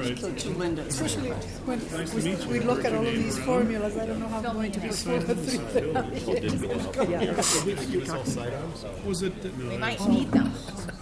right. So to Linda. Especially when Nice to meet you. we look at all of these formulas, I don't know how I'm going to be full of Was it? We might need them.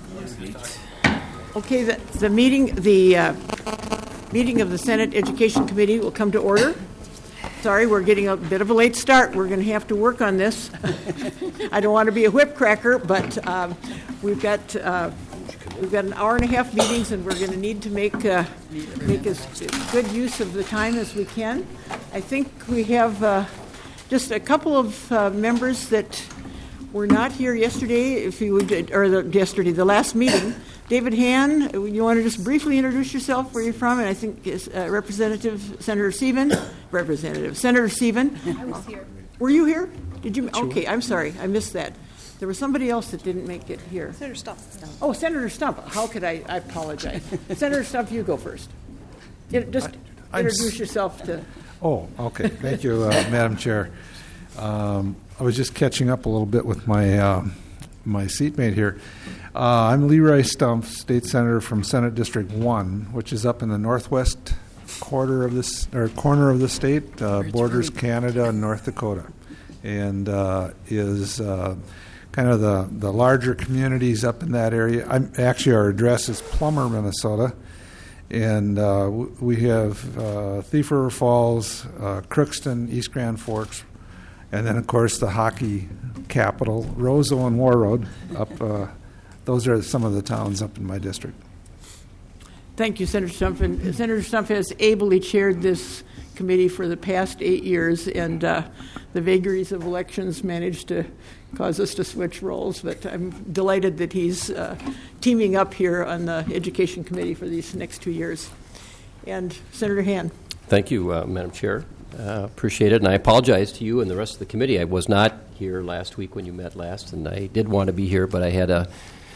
Okay, the meeting of the Senate Education Committee will come to order. Sorry, we're getting a bit of a late start. We're going to have to work on this. I don't want to be a whip cracker, but we've got an hour and a half meetings, and we're going to need to make as good use of the time as we can. I think we have just a couple of members that were not here yesterday. If you would, the last meeting. David Hann, you want to just briefly introduce yourself, where you're from, and I think Senator Stephen. I was here. Were you here? Did you? Okay, I'm sorry, I missed that. There was somebody else that didn't make it here. Senator Stump. Oh, Senator Stump. How could I apologize. Senator Stump, you go first. Introduce yourself to... Oh, okay. Thank you, Madam Chair. I was just catching up a little bit with my my seatmate here. I'm Leroy Stump, State Senator from Senate District 1, which is up in the northwest corner of the state, borders Canada and North Dakota, and is kind of the larger communities up in that area. Our address is Plummer, Minnesota, and we have Thief River Falls, Crookston, East Grand Forks, and then, of course, the hockey capital, Roseau and Warroad, up. Those are some of the towns up in my district. Thank you, Senator Stump. And Senator Stump has ably chaired this committee for the past 8 years, and the vagaries of elections managed to cause us to switch roles. But I'm delighted that he's teaming up here on the Education Committee for these next 2 years. And Senator Hann. Thank you, Madam Chair. Appreciate it. And I apologize to you and the rest of the committee. I was not here last week when you met last, and I did want to be here, but I had a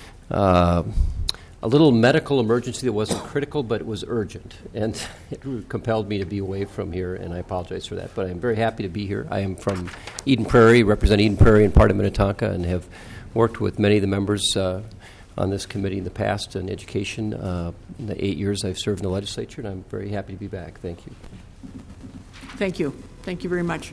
little medical emergency that wasn't critical, but it was urgent, and it compelled me to be away from here, and I apologize for that. But I'm very happy to be here. I am from Eden Prairie, represent Eden Prairie and part of Minnetonka, and have worked with many of the members on this committee in the past in education. In the 8 years I've served in the legislature, and I'm very happy to be back. Thank you. Thank you. Thank you very much.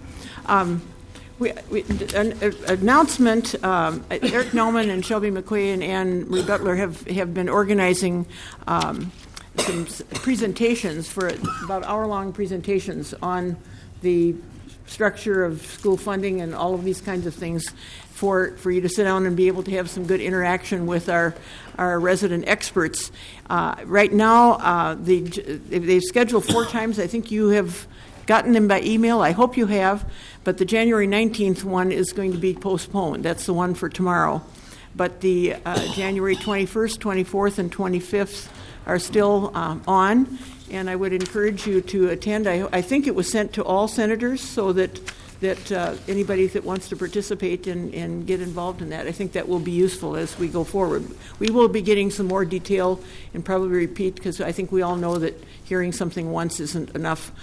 An announcement, Eric Nauman and Shelby McQuay and Ann Marie Butler have been organizing some presentations for about hour-long presentations on the structure of school funding and all of these kinds of things for you to sit down and be able to have some good interaction with our resident experts. Right now, they've scheduled 4 times. I think you have gotten them by email. I hope you have. But the January 19th one is going to be postponed. That's the one for tomorrow. But the January 21st, 24th, and 25th are still on. And I would encourage you to attend. I think it was sent to all senators so that anybody that wants to participate and get involved in that, I think that will be useful as we go forward. We will be getting some more detail and probably repeat, because I think we all know that hearing something once isn't enough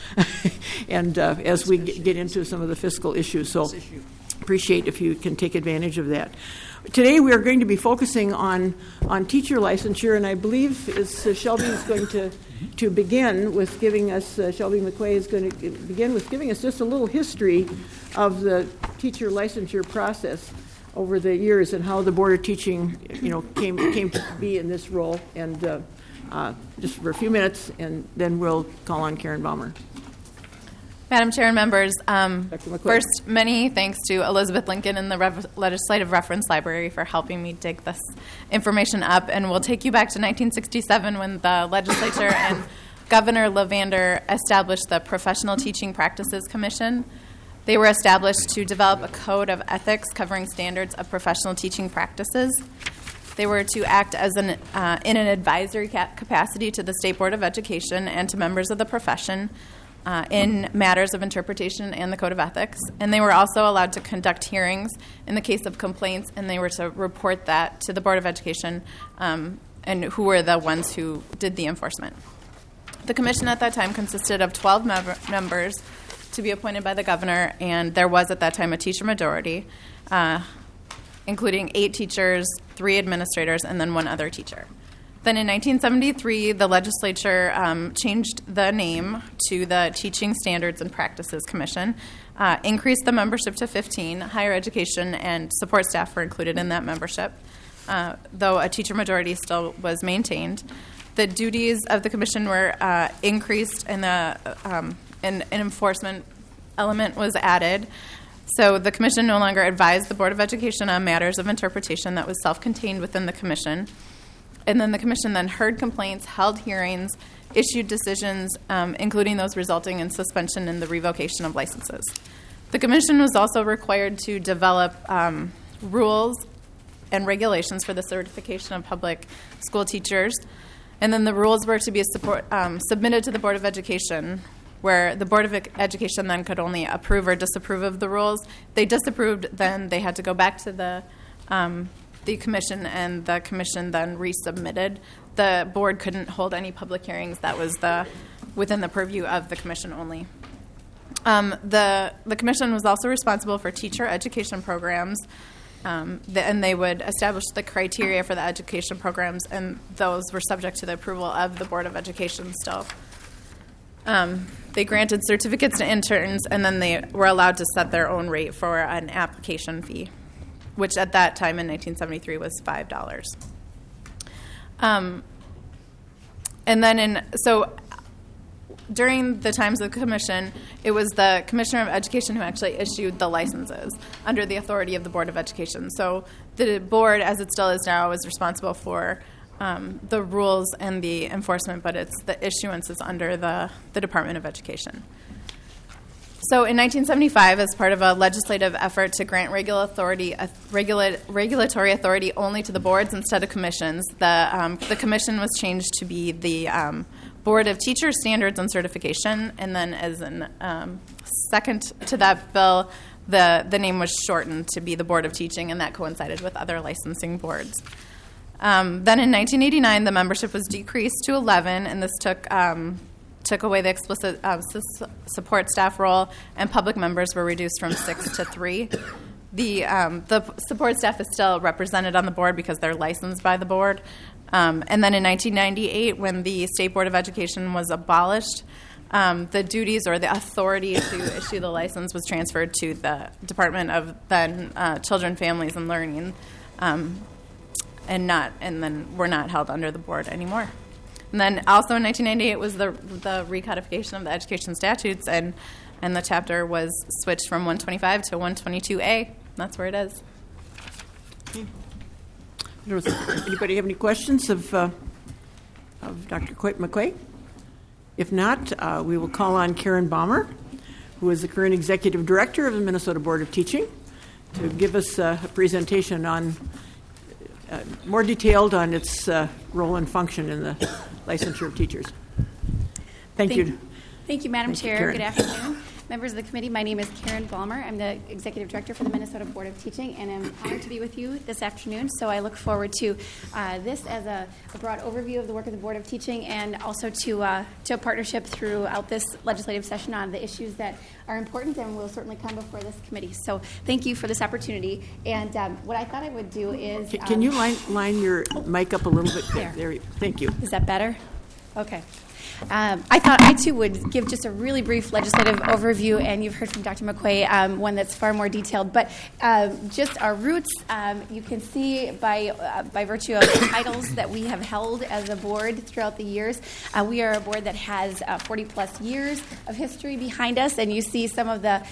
and as we get into some of the fiscal issues. So appreciate if you can take advantage of that. Today we are going to be focusing on teacher licensure, and I believe Shelby is going to begin with giving us, Shelby McQuay is going to begin with giving us just a little history of the teacher licensure process over the years and how the Board of Teaching, came to be in this role. And just for a few minutes, and then we'll call on Karen Baumer. Madam Chair and members, first, many thanks to Elizabeth Lincoln and the Legislative Reference Library for helping me dig this information up. And we'll take you back to 1967 when the legislature and Governor Levander established the Professional Teaching Practices Commission. They were established to develop a code of ethics covering standards of professional teaching practices. They were to act as in an advisory capacity to the State Board of Education and to members of the profession in matters of interpretation and the Code of Ethics. And they were also allowed to conduct hearings in the case of complaints, and they were to report that to the Board of Education and who were the ones who did the enforcement. The commission at that time consisted of 12 members to be appointed by the governor, and there was at that time a teacher majority, including 8 teachers, 3 administrators, and then 1 other teacher. Then in 1973, the legislature changed the name to the Teaching Standards and Practices Commission, increased the membership to 15. Higher education and support staff were included in that membership, though a teacher majority still was maintained. The duties of the commission were increased, and an enforcement element was added. So the commission no longer advised the Board of Education on matters of interpretation that was self-contained within the commission. And then the commission then heard complaints, held hearings, issued decisions, including those resulting in suspension and the revocation of licenses. The commission was also required to develop rules and regulations for the certification of public school teachers. And then the rules were to be submitted to the Board of Education, where the Board of Education then could only approve or disapprove of the rules. They disapproved, then they had to go back to the commission, and the commission then resubmitted. The board couldn't hold any public hearings. That was within the purview of the commission only. The commission was also responsible for teacher education programs, and they would establish the criteria for the education programs, and those were subject to the approval of the Board of Education still. They granted certificates to interns, and then they were allowed to set their own rate for an application fee, which at that time in 1973 was $5. And then during the times of the commission, it was the Commissioner of Education who actually issued the licenses under the authority of the Board of Education. So the board, as it still is now, is responsible for the rules and the enforcement, but it's the issuance is under the Department of Education. So in 1975, as part of a legislative effort to grant regulatory authority only to the boards instead of commissions, the commission was changed to be the Board of Teacher Standards and Certification, and then as an second to that bill, the name was shortened to be the Board of Teaching, and that coincided with other licensing boards. Then in 1989, the membership was decreased to 11, and this took away the explicit support staff role, and public members were reduced from 6 to 3. The support staff is still represented on the board because they're licensed by the board. And then in 1998, when the State Board of Education was abolished, the duties or the authority to issue the license was transferred to the Department of then Children, Families, and Learning, and then were not held under the board anymore. And then also in 1998 was the recodification of the education statutes, and the chapter was switched from 125 to 122A. That's where it is. Anybody have any questions of Dr. McQuay? If not, we will call on Karen Baumer, who is the current Executive Director of the Minnesota Board of Teaching, to give us a presentation on more detailed on its role and function in the licensure of teachers. Thank you. Thank you, Madam Chair. Karen. Good afternoon. Members of the committee, my name is Karen Baumer. I'm the Executive Director for the Minnesota Board of Teaching, and I'm honored to be with you this afternoon. So I look forward to this as a broad overview of the work of the Board of Teaching, and also to a partnership throughout this legislative session on the issues that are important and will certainly come before this committee. So thank you for this opportunity. And what I thought I would do is... Can you line your mic up a little bit? There. Thank you. Is that better? Okay. I thought I, too, would give just a really brief legislative overview, and you've heard from Dr. McQuay, one that's far more detailed. But just our roots, you can see by virtue of the titles that we have held as a board throughout the years. We are a board that has 40-plus years of history behind us, and you see some of the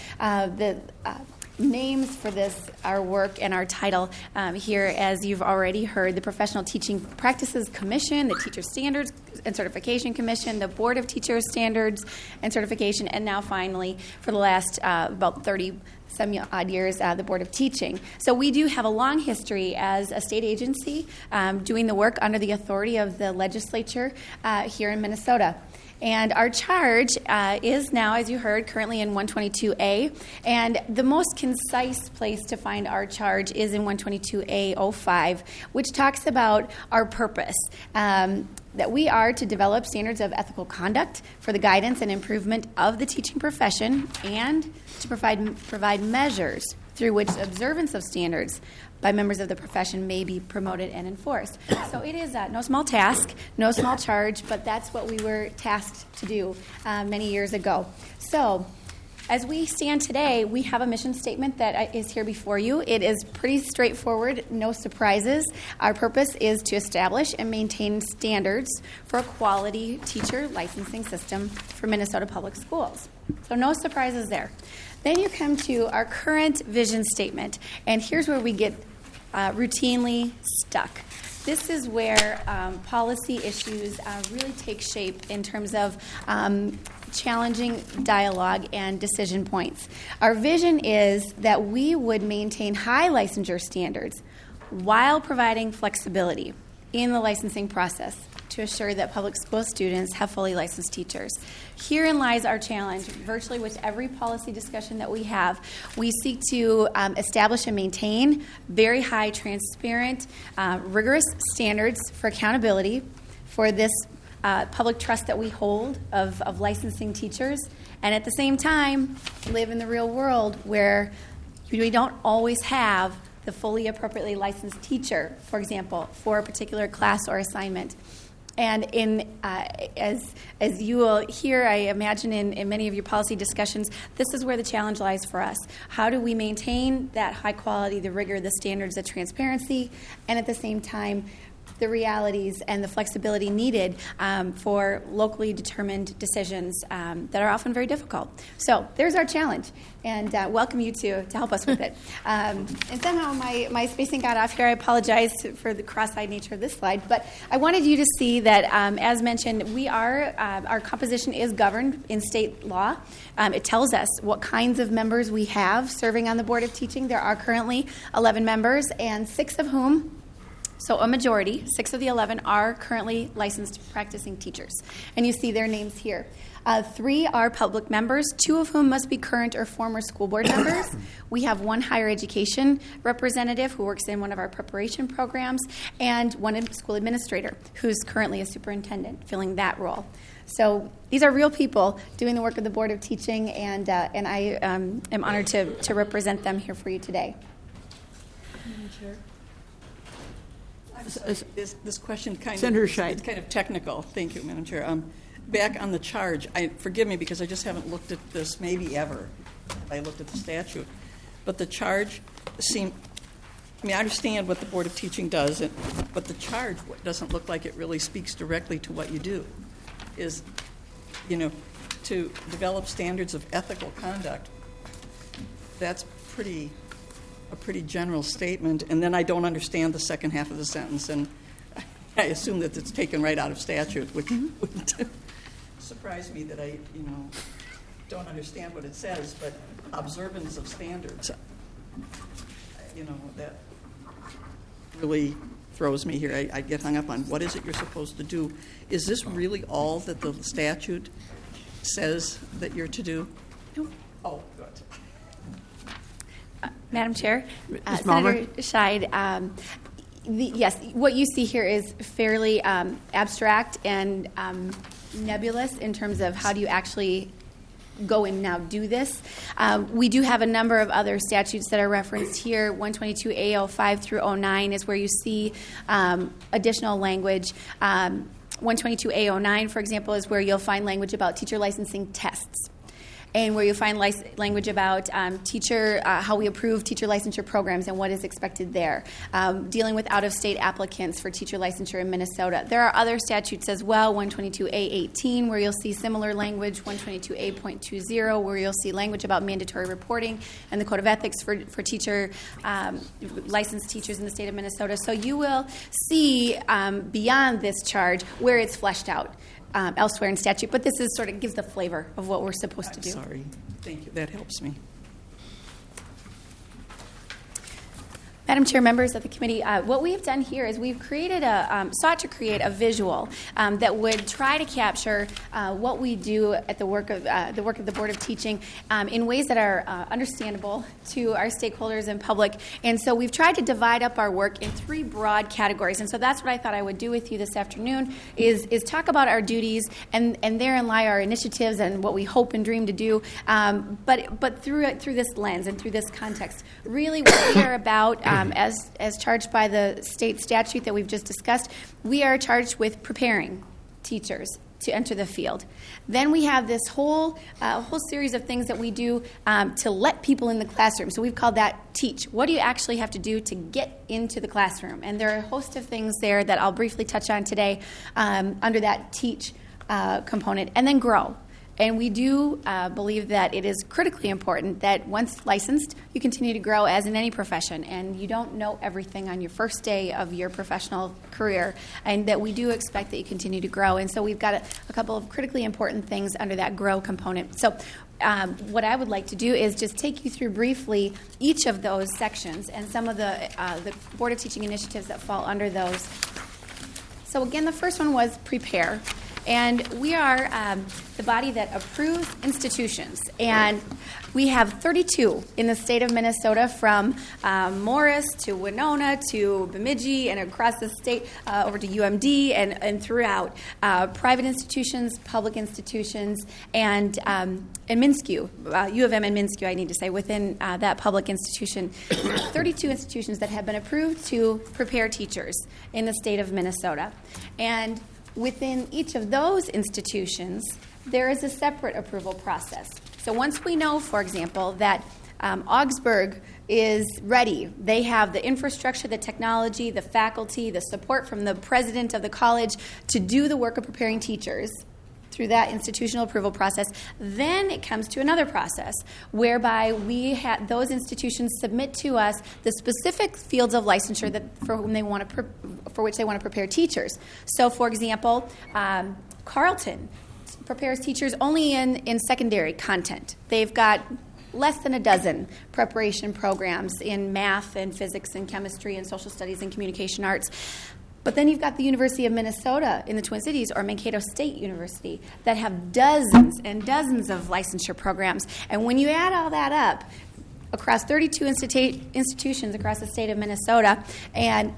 names for this, our work and our title here, as you've already heard: the Professional Teaching Practices Commission, the Teacher Standards and Certification Commission, the Board of Teacher Standards and Certification, and now finally, for the last about 30-some-odd years, the Board of Teaching. So we do have a long history as a state agency doing the work under the authority of the legislature here in Minnesota. And our charge is now, as you heard, currently in 122A. And the most concise place to find our charge is in 122A05, which talks about our purpose, that we are to develop standards of ethical conduct for the guidance and improvement of the teaching profession, and to provide measures through which observance of standards by members of the profession may be promoted and enforced. So it is no small task, no small charge, but that's what we were tasked to do many years ago. So as we stand today, we have a mission statement that is here before you. It is pretty straightforward, no surprises. Our purpose is to establish and maintain standards for a quality teacher licensing system for Minnesota Public Schools. So no surprises there. Then you come to our current vision statement, and here's where we get routinely stuck. This is where policy issues really take shape in terms of challenging dialogue and decision points. Our vision is that we would maintain high licensure standards while providing flexibility in the licensing process to assure that public school students have fully licensed teachers. Herein lies our challenge. Virtually with every policy discussion that we have, we seek to establish and maintain very high, transparent, rigorous standards for accountability for this public trust that we hold of licensing teachers, and at the same time live in the real world where we don't always have the fully appropriately licensed teacher, for example, for a particular class or assignment. And as you will hear, I imagine in many of your policy discussions, this is where the challenge lies for us. How do we maintain that high quality, the rigor, the standards, the transparency, and at the same time the realities and the flexibility needed for locally determined decisions that are often very difficult. So there's our challenge, and welcome you to help us with it. And somehow my spacing got off here. I apologize for the cross-eyed nature of this slide, but I wanted you to see that, as mentioned, we are our composition is governed in state law. It tells us what kinds of members we have serving on the Board of Teaching. There are currently 11 members, and 6 of whom, so a majority, 6 of the 11 are currently licensed practicing teachers. And you see their names here. 3 are public members, 2 of whom must be current or former school board members. We have 1 higher education representative who works in one of our preparation programs, and 1 school administrator who's currently a superintendent filling that role. So these are real people doing the work of the Board of Teaching, and I am honored to represent them here for you today. Madam Chair. This question Senator it's Scheid. kind of technical. Thank you, Madam Chair. Back on the charge, forgive me because I just haven't looked at this maybe ever. I looked at the statute. But the charge I understand what the Board of Teaching does, but the charge doesn't look like it really speaks directly to what you do. Is, to develop standards of ethical conduct. That's a pretty general statement, and then I don't understand the second half of the sentence, and I assume that it's taken right out of statute, which would surprise me that I, don't understand what it says, but observance of standards, that really throws me here. I get hung up on what is it you're supposed to do. Is this really all that the statute says that you're to do? No. Oh, good. Madam Chair, Ms. Senator Scheid, yes, what you see here is fairly abstract and nebulous in terms of how do you actually go and now do this. We do have a number of other statutes that are referenced here. 122A05 through 09 is where you see additional language. 122A09, for example, is where you'll find language about teacher licensing tests, and where you find language about how we approve teacher licensure programs and what is expected there, dealing with out-of-state applicants for teacher licensure in Minnesota. There are other statutes as well, 122A18, where you'll see similar language, 122A.20, where you'll see language about mandatory reporting, and the Code of Ethics for teacher licensed teachers in the state of Minnesota. So you will see beyond this charge where it's fleshed out elsewhere in statute, but this is sort of gives the flavor of what we're supposed to do. Sorry. Thank you. That helps me. Madam Chair, members of the committee, what we've done here is we've created sought to create a visual that would try to capture what we do at the work of the Board of Teaching in ways that are understandable to our stakeholders and public. And so we've tried to divide up our work in 3 broad categories. And so that's what I thought I would do with you this afternoon is talk about our duties, and therein lie our initiatives and what we hope and dream to do. But through this lens and through this context, really what we are about as charged by the state statute that we've just discussed, we are charged with preparing teachers to enter the field. Then we have this whole series of things that we do to let people in the classroom. So we've called that teach. What do you actually have to do to get into the classroom? And there are a host of things there that I'll briefly touch on today under that teach component. And then grow. And we do believe that it is critically important that once licensed, you continue to grow as in any profession. And you don't know everything on your first day of your professional career. And that we do expect that you continue to grow. And so we've got a couple of critically important things under that grow component. So what I would like to do is just take you through briefly each of those sections and some of the Board of Teaching initiatives that fall under those. So again, the first one was prepare. And we are the body that approves institutions. And we have 32 in the state of Minnesota, from Morris to Winona to Bemidji and across the state over to UMD and throughout. Private institutions, public institutions, and MnSCU, U of M and MnSCU, I need to say, within that public institution. 32 institutions that have been approved to prepare teachers in the state of Minnesota. And within each of those institutions, there is a separate approval process. So once we know, for example, that Augsburg is ready, they have the infrastructure, the technology, the faculty, the support from the president of the college to do the work of preparing teachers through that institutional approval process, then it comes to another process whereby those institutions submit to us the specific fields of licensure for which they want to prepare teachers. So, for example, Carleton prepares teachers only in secondary content. They've got less than a dozen preparation programs in math and physics and chemistry and social studies and communication arts. But then you've got the University of Minnesota in the Twin Cities, or Mankato State University, that have dozens and dozens of licensure programs. And when you add all that up, across 32 institutions across the state of Minnesota, and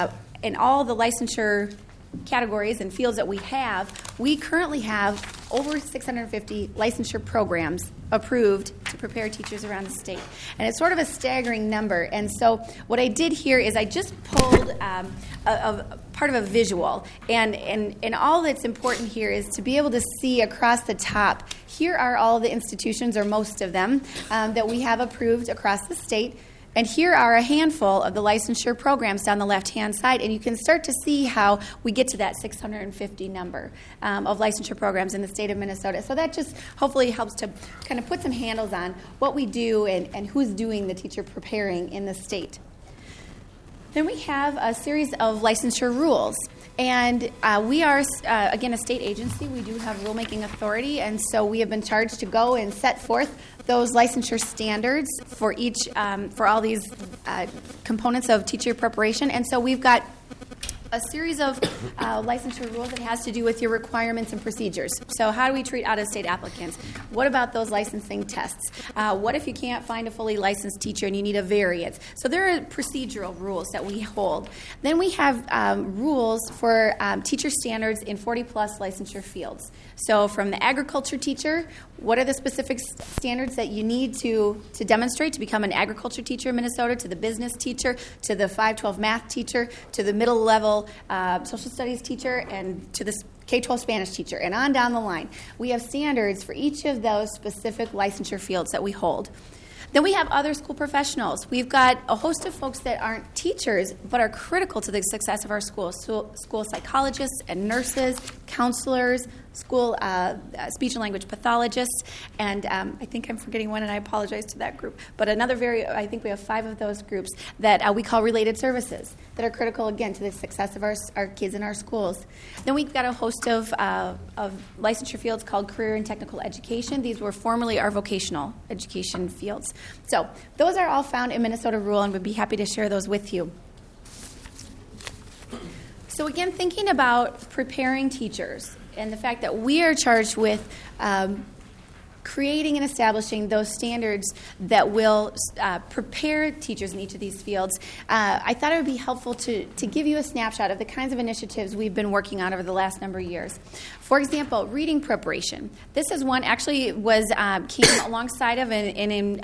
all the licensure categories and fields that we currently have over 650 licensure programs approved to prepare teachers around the state. And it's sort of a staggering number. And so what I did here is I just pulled part of a visual. And all that's important here is to be able to see across the top, here are all the institutions, or most of them, that we have approved across the state. And here are a handful of the licensure programs down the left-hand side, and you can start to see how we get to that 650 number of licensure programs in the state of Minnesota. So that just hopefully helps to kind of put some handles on what we do and who's doing the teacher preparing in the state. Then we have a series of licensure rules. And we are, again, a state agency. We do have rulemaking authority, and so we have been charged to go and set forth those licensure standards for for all these components of teacher preparation. And so we've got a series of licensure rules that has to do with your requirements and procedures. So how do we treat out-of-state applicants? What about those licensing tests? What if you can't find a fully licensed teacher and you need a variance? So there are procedural rules that we hold. Then we have rules for teacher standards in 40-plus licensure fields. So from the agriculture teacher, what are the specific standards that you need to demonstrate to become an agriculture teacher in Minnesota, to the business teacher, to the 512 math teacher, to the middle level social studies teacher, and to the K-12 Spanish teacher, and on down the line. We have standards for each of those specific licensure fields that we hold. Then we have other school professionals. We've got a host of folks that aren't teachers but are critical to the success of our schools. School psychologists and nurses, counselors, school speech and language pathologists, and I think I'm forgetting one, and I apologize to that group. But I think we have 5 of those groups that we call related services that are critical, again, to the success of our kids in our schools. Then we've got a host of licensure fields called career and technical education. These were formerly our vocational education fields. So those are all found in Minnesota Rule, and we'd be happy to share those with you. So again, thinking about preparing teachers and the fact that we are charged with creating and establishing those standards that will prepare teachers in each of these fields, I thought it would be helpful to give you a snapshot of the kinds of initiatives we've been working on over the last number of years. For example, reading preparation. This is one actually came alongside of and in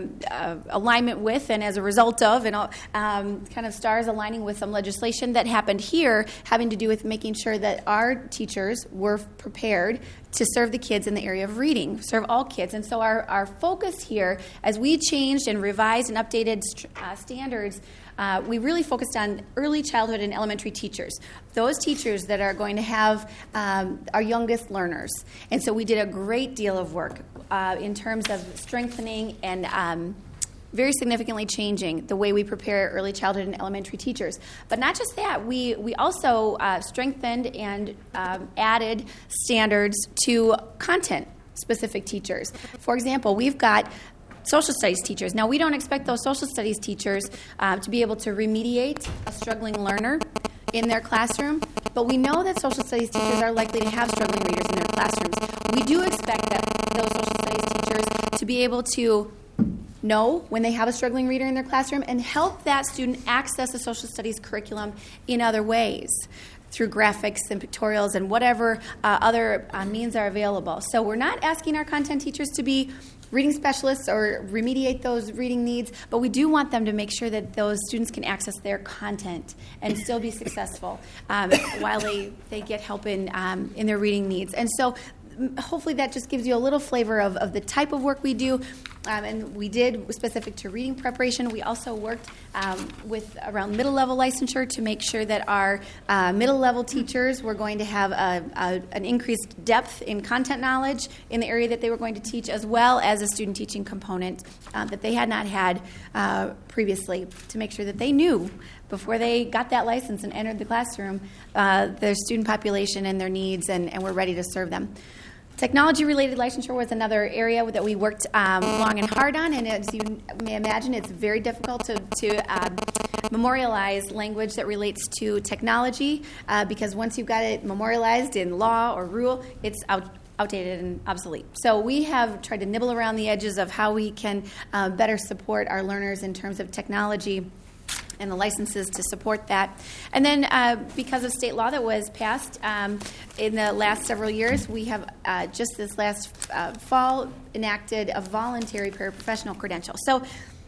alignment with and as a result of and kind of stars aligning with some legislation that happened here having to do with making sure that our teachers were prepared to serve the kids in the area of reading, serve all kids. And so our focus here, as we changed and revised and updated standards, we really focused on early childhood and elementary teachers, those teachers that are going to have our youngest learners. And so we did a great deal of work in terms of strengthening and very significantly changing the way we prepare early childhood and elementary teachers. But not just that, we also strengthened and added standards to content-specific teachers. For example, we've got social studies teachers. Now, we don't expect those social studies teachers to be able to remediate a struggling learner in their classroom, but we know that social studies teachers are likely to have struggling readers in their classrooms. We do expect that those social studies teachers to be able to know when they have a struggling reader in their classroom and help that student access the social studies curriculum in other ways through graphics and pictorials and whatever other means are available. So we're not asking our content teachers to be reading specialists or remediate those reading needs, but we do want them to make sure that those students can access their content and still be successful while they get help in their reading needs. And so hopefully that just gives you a little flavor of the type of work we do. And we did specific to reading preparation. We also worked with around middle level licensure to make sure that our middle level teachers were going to have an increased depth in content knowledge in the area that they were going to teach, as well as a student teaching component that they had not had previously, to make sure that they knew before they got that license and entered the classroom their student population and their needs, and were ready to serve them. Technology-related licensure was another area that we worked long and hard on, and as you may imagine, it's very difficult to memorialize language that relates to technology because once you've got it memorialized in law or rule, it's outdated and obsolete. So we have tried to nibble around the edges of how we can better support our learners in terms of technology and the licenses to support that. And then because of state law that was passed in the last several years, we have just this last fall enacted a voluntary paraprofessional credential. So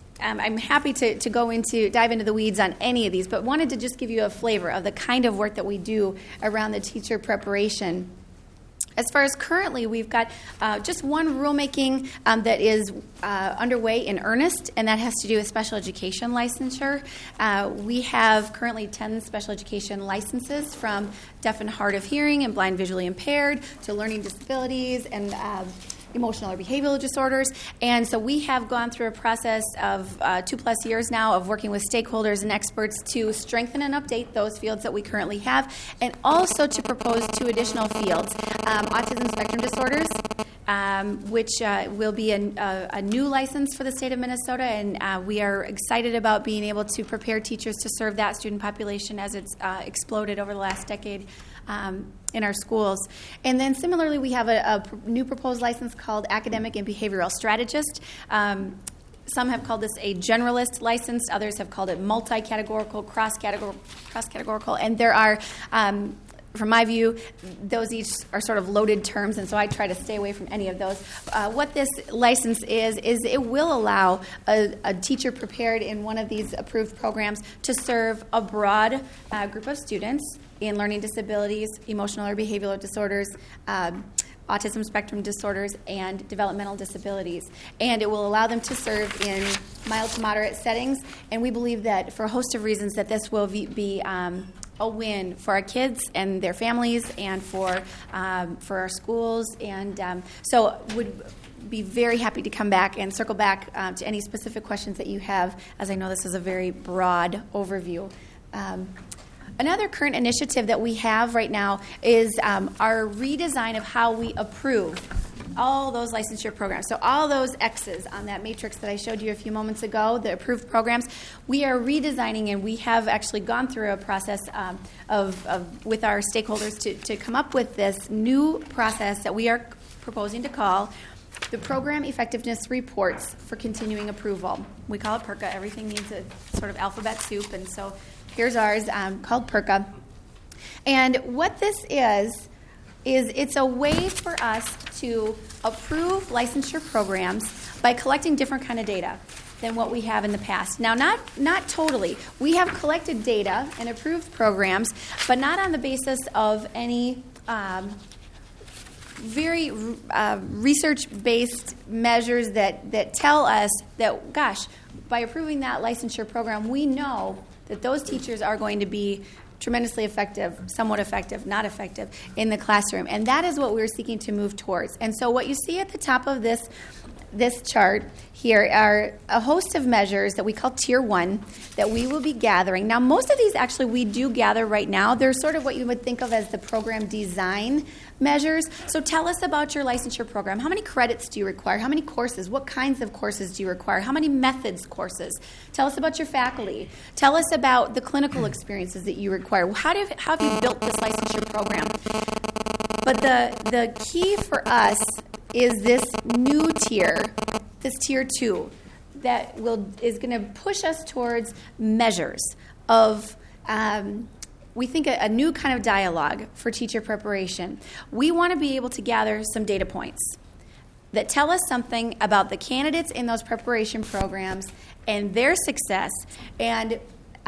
I'm happy to dive into the weeds on any of these, but wanted to just give you a flavor of the kind of work that we do around the teacher preparation. As far as currently, we've got just one rulemaking that is underway in earnest, and that has to do with special education licensure. We have currently 10 special education licenses, from deaf and hard of hearing and blind visually impaired to learning disabilities and emotional or behavioral disorders. And so we have gone through a process of 2+ years now of working with stakeholders and experts to strengthen and update those fields that we currently have, and also to propose 2 additional fields, autism spectrum disorders, which will be a new license for the state of Minnesota, and we are excited about being able to prepare teachers to serve that student population as it's exploded over the last decade in our schools. And then similarly, we have a new proposed license called Academic and Behavioral Strategist. Some have called this a generalist license. Others have called it multi-categorical, cross-categorical. And there are, from my view, those each are sort of loaded terms, and so I try to stay away from any of those. What this license is it will allow a teacher prepared in one of these approved programs to serve a broad group of students in learning disabilities, emotional or behavioral disorders, autism spectrum disorders, and developmental disabilities. And it will allow them to serve in mild to moderate settings, and we believe that for a host of reasons that this will be a win for our kids and their families, and for our schools. And so would be very happy to come back and circle back to any specific questions that you have, as I know this is a very broad overview. Another current initiative that we have right now is our redesign of how we approve all those licensure programs. So all those X's on that matrix that I showed you a few moments ago, the approved programs, we are redesigning, and we have actually gone through a process with our stakeholders to come up with this new process that we are proposing to call the Program Effectiveness Reports for Continuing Approval. We call it PERCA. Everything needs a sort of alphabet soup, and so here's ours called PERCA. And what this is it's a way for us to approve licensure programs by collecting different kind of data than what we have in the past. Now, not totally. We have collected data and approved programs, but not on the basis of any very research-based measures that tell us that, gosh, by approving that licensure program, we know that those teachers are going to be tremendously effective, somewhat effective, not effective in the classroom. And that is what we're seeking to move towards. And so what you see at the top of this chart here are a host of measures that we call Tier 1 that we will be gathering. Now, most of these actually we do gather right now. They're sort of what you would think of as the program design measures. So tell us about your licensure program. How many credits do you require? How many courses? What kinds of courses do you require? How many methods courses? Tell us about your faculty. Tell us about the clinical experiences that you require. How have you built this licensure program? But the key for us is this new tier, this Tier 2, that is going to push us towards measures of, we think, a new kind of dialogue for teacher preparation. We want to be able to gather some data points that tell us something about the candidates in those preparation programs and their success. And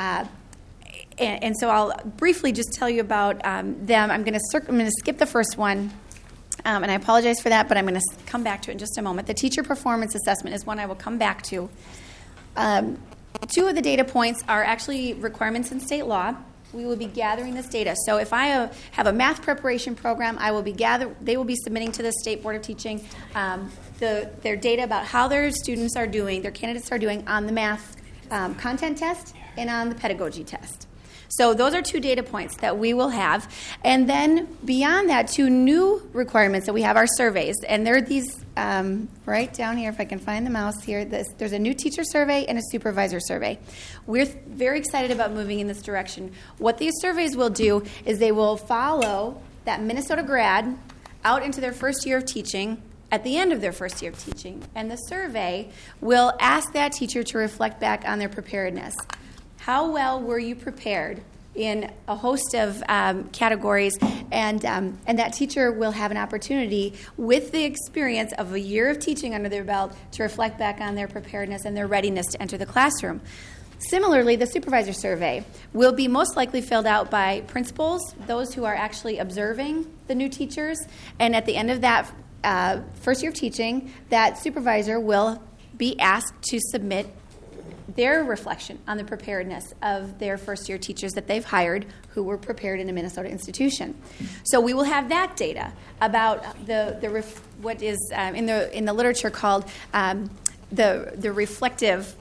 so I'll briefly just tell you about them. I'm going to skip the first one. And I apologize for that, but I'm going to come back to it in just a moment. The teacher performance assessment is one I will come back to. Two of the data points are actually requirements in state law. We will be gathering this data. So if I have a math preparation program, they will be submitting to the State Board of Teaching their data about how their students are doing, their candidates are doing on the math content test and on the pedagogy test. So those are two data points that we will have. And then beyond that, two new requirements that we have are surveys. And there are these right down here, if I can find the mouse here. There's a new teacher survey and a supervisor survey. We're very excited about moving in this direction. What these surveys will do is they will follow that Minnesota grad out into their first year of teaching, at the end of their first year of teaching. And the survey will ask that teacher to reflect back on their preparedness. How well were you prepared in a host of categories? And that teacher will have an opportunity with the experience of a year of teaching under their belt to reflect back on their preparedness and their readiness to enter the classroom. Similarly, the supervisor survey will be most likely filled out by principals, those who are actually observing the new teachers. And at the end of that first year of teaching, that supervisor will be asked to submit their reflection on the preparedness of their first-year teachers that they've hired who were prepared in a Minnesota institution. So we will have that data about what is in the literature called the reflective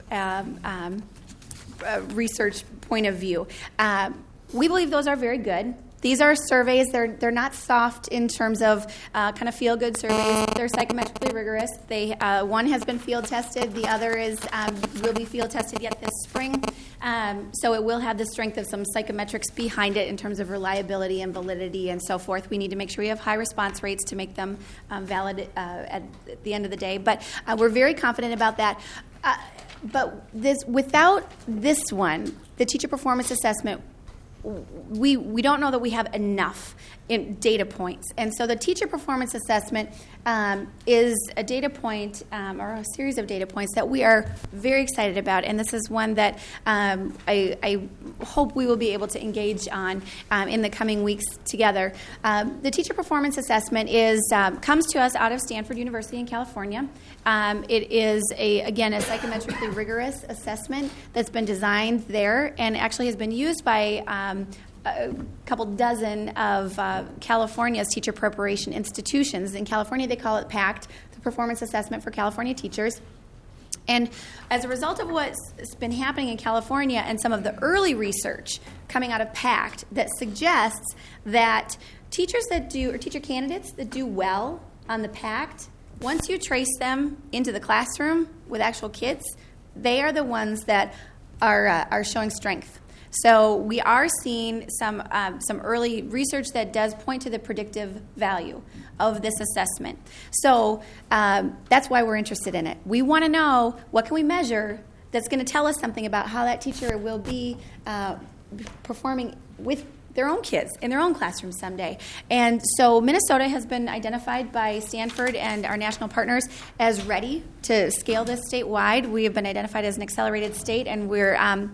research point of view. We believe those are very good. These are surveys. They're not soft in terms of kind of feel-good surveys. They're psychometrically rigorous. One has been field tested. The other will be field tested yet this spring. So it will have the strength of some psychometrics behind it in terms of reliability and validity and so forth. We need to make sure we have high response rates to make them valid at the end of the day. But we're very confident about that. But without this one, the teacher performance assessment, we don't know that we have enough in data points. And so the teacher performance assessment is a data point or a series of data points that we are very excited about. And this is one that I hope we will be able to engage on in the coming weeks together. The teacher performance assessment comes to us out of Stanford University in California. It is, again, a psychometrically rigorous assessment that's been designed there and actually has been used by a couple dozen of California's teacher preparation institutions. In California, they call it PACT, the Performance Assessment for California Teachers. And as a result of what's been happening in California and some of the early research coming out of PACT that suggests that teachers or teacher candidates that do well on the PACT, once you trace them into the classroom with actual kids, they are the ones that are showing strength. So we are seeing some early research that does point to the predictive value of this assessment. So that's why we're interested in it. We want to know, what can we measure that's going to tell us something about how that teacher will be performing with their own kids in their own classroom someday. And so Minnesota has been identified by Stanford and our national partners as ready to scale this statewide. We have been identified as an accelerated state, and we're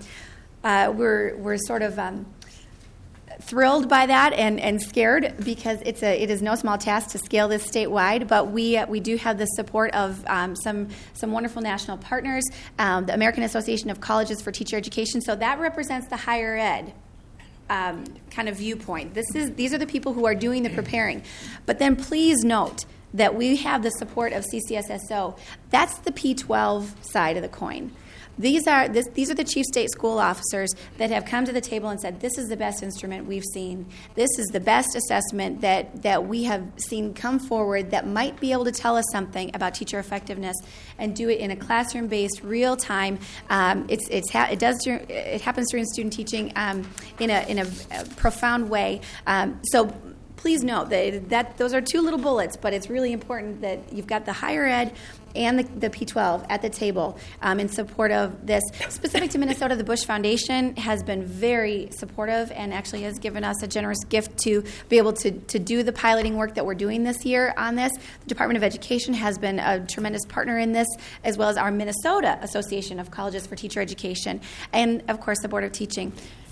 sort of thrilled by that and scared, because it is no small task to scale this statewide. But we do have the support of some wonderful national partners, the American Association of Colleges for Teacher Education. So that represents the higher ed kind of viewpoint. These are the people who are doing the preparing. But then please note that we have the support of CCSSO. That's the P12 side of the coin. These are the chief state school officers that have come to the table and said, this is the best instrument we've seen. This is the best assessment that we have seen come forward that might be able to tell us something about teacher effectiveness, and do it in a classroom-based, real-time. It happens during student teaching in a profound way. So please note that those are two little bullets, but it's really important that you've got the higher ed and the P12 at the table in support of this. Specific to Minnesota, the Bush Foundation has been very supportive and actually has given us a generous gift to be able to do the piloting work that we're doing this year on this. The Department of Education has been a tremendous partner in this, as well as our Minnesota Association of Colleges for Teacher Education, and, of course, the Board of Teaching.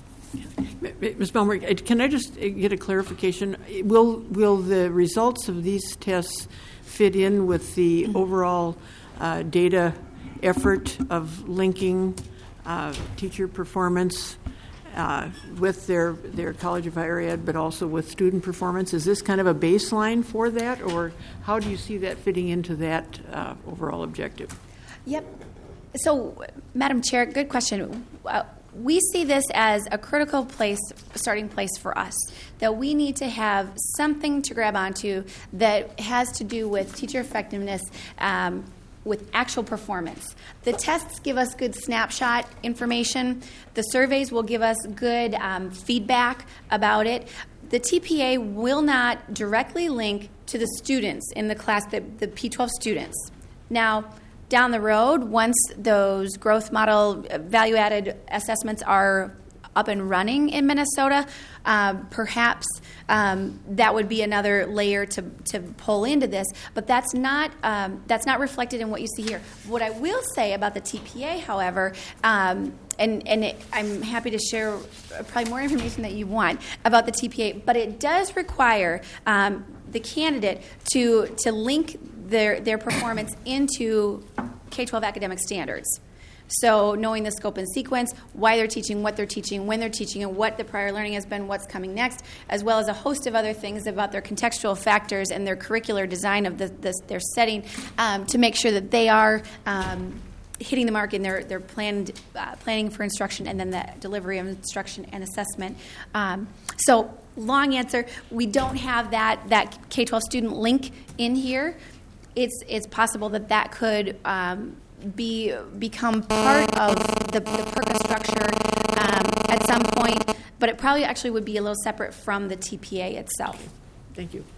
Ms. Bellmer, can I just get a clarification? Will the results of these tests fit in with the overall data effort of linking teacher performance with their College of Higher Ed, but also with student performance? Is this kind of a baseline for that, or how do you see that fitting into that overall objective? Yep. So, Madam Chair, good question. We see this as a critical starting place for us, that we need to have something to grab onto that has to do with teacher effectiveness with actual performance. The tests give us good snapshot information. The surveys will give us good feedback about it. The TPA will not directly link to the students in the class, the P12 students. Now, down the road, once those growth model value-added assessments are up and running in Minnesota, perhaps that would be another layer to pull into this. But that's not reflected in what you see here. What I will say about the TPA, however, I'm happy to share probably more information that you want about the TPA, but it does require the candidate to link their performance into K-12 academic standards. So knowing the scope and sequence, why they're teaching, what they're teaching, when they're teaching, and what the prior learning has been, what's coming next, as well as a host of other things about their contextual factors and their curricular design of their setting to make sure that they are hitting the mark in their planning for instruction and then the delivery of instruction and assessment. So long answer, we don't have that K-12 student link in here. It's possible that could become part of the PERCA structure at some point, but it probably actually would be a little separate from the TPA itself. Thank you.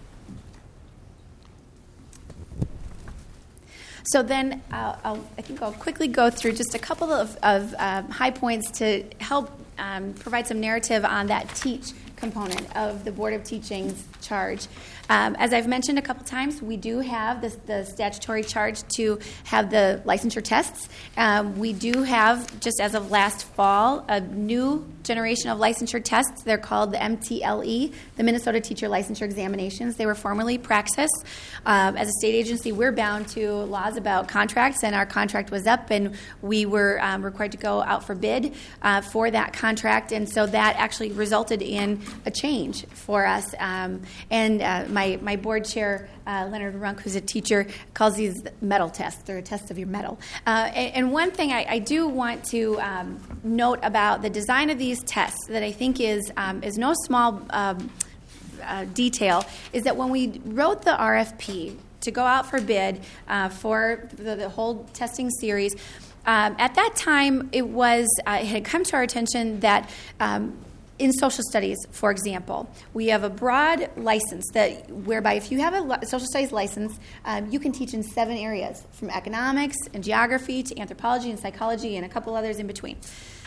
So then I think I'll quickly go through just a couple of high points to help provide some narrative on that teach component of the Board of Teaching's charge. As I've mentioned a couple times, we do have the statutory charge to have the licensure tests. We do have, just as of last fall, a new generation of licensure tests. They're called the MTLE, the Minnesota Teacher Licensure Examinations. They were formerly Praxis. As a state agency, we're bound to laws about contracts, and our contract was up, and we were required to go out for bid for that contract, and so that actually resulted in a change for us. My board chair, Leonard Runk, who's a teacher, calls these medal tests. They're a test of your medal. And one thing I do want to note about the design of these tests that I think is no small detail is that when we wrote the RFP to go out for bid for the whole testing series, At that time, it had come to our attention that in social studies, for example, we have a broad license whereby if you have a social studies license, you can teach in 7 areas, from economics and geography to anthropology and psychology and a couple others in between.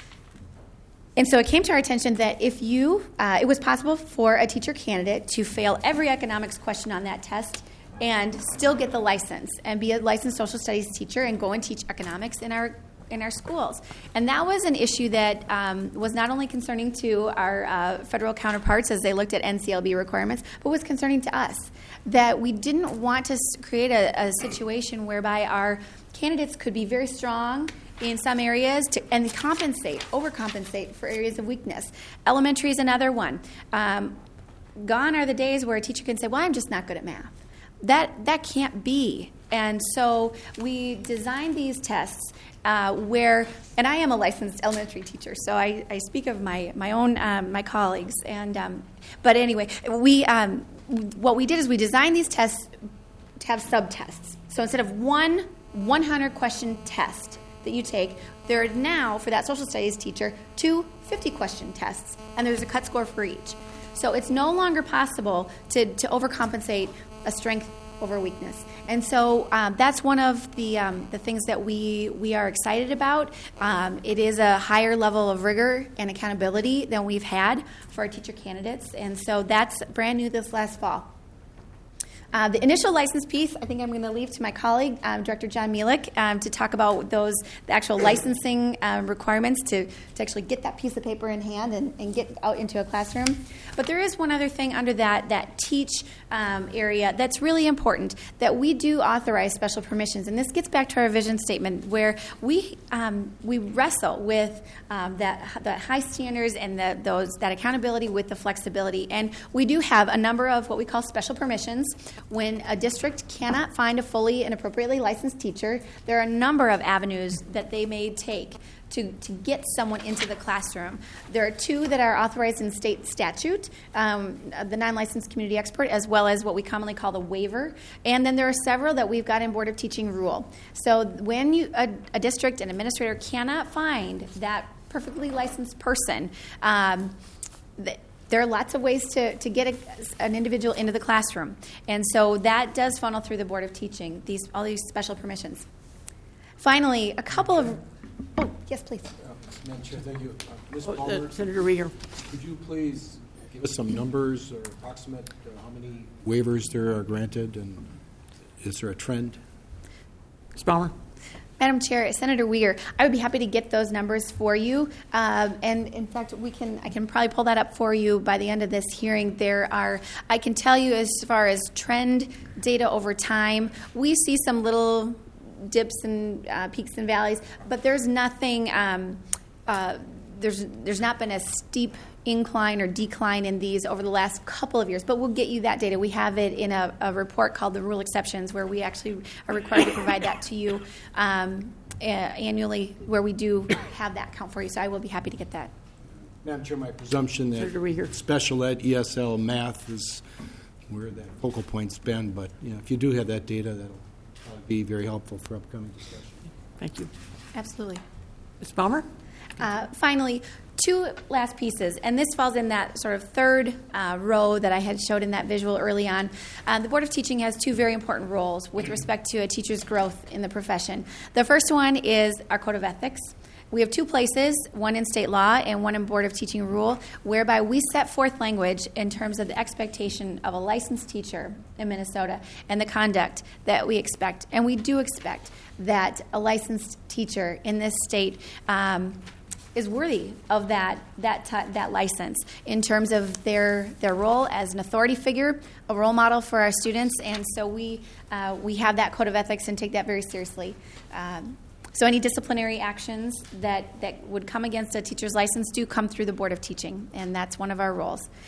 And so it came to our attention that if it was possible for a teacher candidate to fail every economics question on that test and still get the license and be a licensed social studies teacher and go and teach economics in our schools. And that was an issue that was not only concerning to our federal counterparts as they looked at NCLB requirements, but was concerning to us, that we didn't want to create a situation whereby our candidates could be very strong in some areas and overcompensate for areas of weakness. Elementary is another one. Gone are the days where a teacher can say, well, I'm just not good at math. That can't be. And so we designed these tests and I am a licensed elementary teacher, so I speak of my own my colleagues. But anyway, what we did is we designed these tests to have subtests. So instead of one 100-question test that you take, there are now, for that social studies teacher, 2 50-question tests, and there's a cut score for each. So it's no longer possible to overcompensate a strength over weakness. And so that's one of the things that we are excited about. It is a higher level of rigor and accountability than we've had for our teacher candidates, and so that's brand new this last fall. The initial license piece, I think I'm going to leave to my colleague, Director John Mielek, to talk about the actual licensing requirements to actually get that piece of paper in hand and get out into a classroom. But there is one other thing under that teach area that's really important, that we do authorize special permissions. And this gets back to our vision statement, where we wrestle with the high standards and that accountability with the flexibility. And we do have a number of what we call special permissions. When a district cannot find a fully and appropriately licensed teacher, there are a number of avenues that they may take to get someone into the classroom. There are 2 that are authorized in state statute, the non-licensed community expert, as well as what we commonly call the waiver. And then there are several that we've got in Board of Teaching rule. So when a district and administrator cannot find that perfectly licensed person, there are lots of ways to get an individual into the classroom. And so that does funnel through the Board of Teaching, all these special permissions. Finally, a couple of... Oh, yes, please. Madam Chair, thank you. Ms. Palmer, Senator Rieger. could you please give us some numbers or approximate how many waivers there are granted, and is there a trend? Ms. Palmer. Madam Chair, Senator Weir, I would be happy to get those numbers for you. And in fact, I can probably pull that up for you by the end of this hearing. I can tell you as far as trend data over time, we see some little dips and peaks and valleys, but there's nothing, there's not been a steep incline or decline in these over the last couple of years, but we'll get you that data. We have it in a report called the Rule Exceptions, where we actually are required to provide that to you annually, where we do have that count for you, so I will be happy to get that. Madam Chair, my presumption that special ed, ESL, math is where that focal point's been, but if you do have that data, that'll be very helpful for upcoming discussion. Thank you. Absolutely. Ms. Palmer? Finally, 2 last pieces, and this falls in that sort of third row that I had showed in that visual early on. The Board of Teaching has 2 very important roles with respect to a teacher's growth in the profession. The first one is our Code of Ethics. We have 2 places, one in state law and one in Board of Teaching rule, whereby we set forth language in terms of the expectation of a licensed teacher in Minnesota and the conduct that we expect. And we do expect that a licensed teacher in this state is worthy of that license in terms of their role as an authority figure, a role model for our students. And so we have that Code of Ethics and take that very seriously. So any disciplinary actions that would come against a teacher's license do come through the Board of Teaching, and that's one of our roles.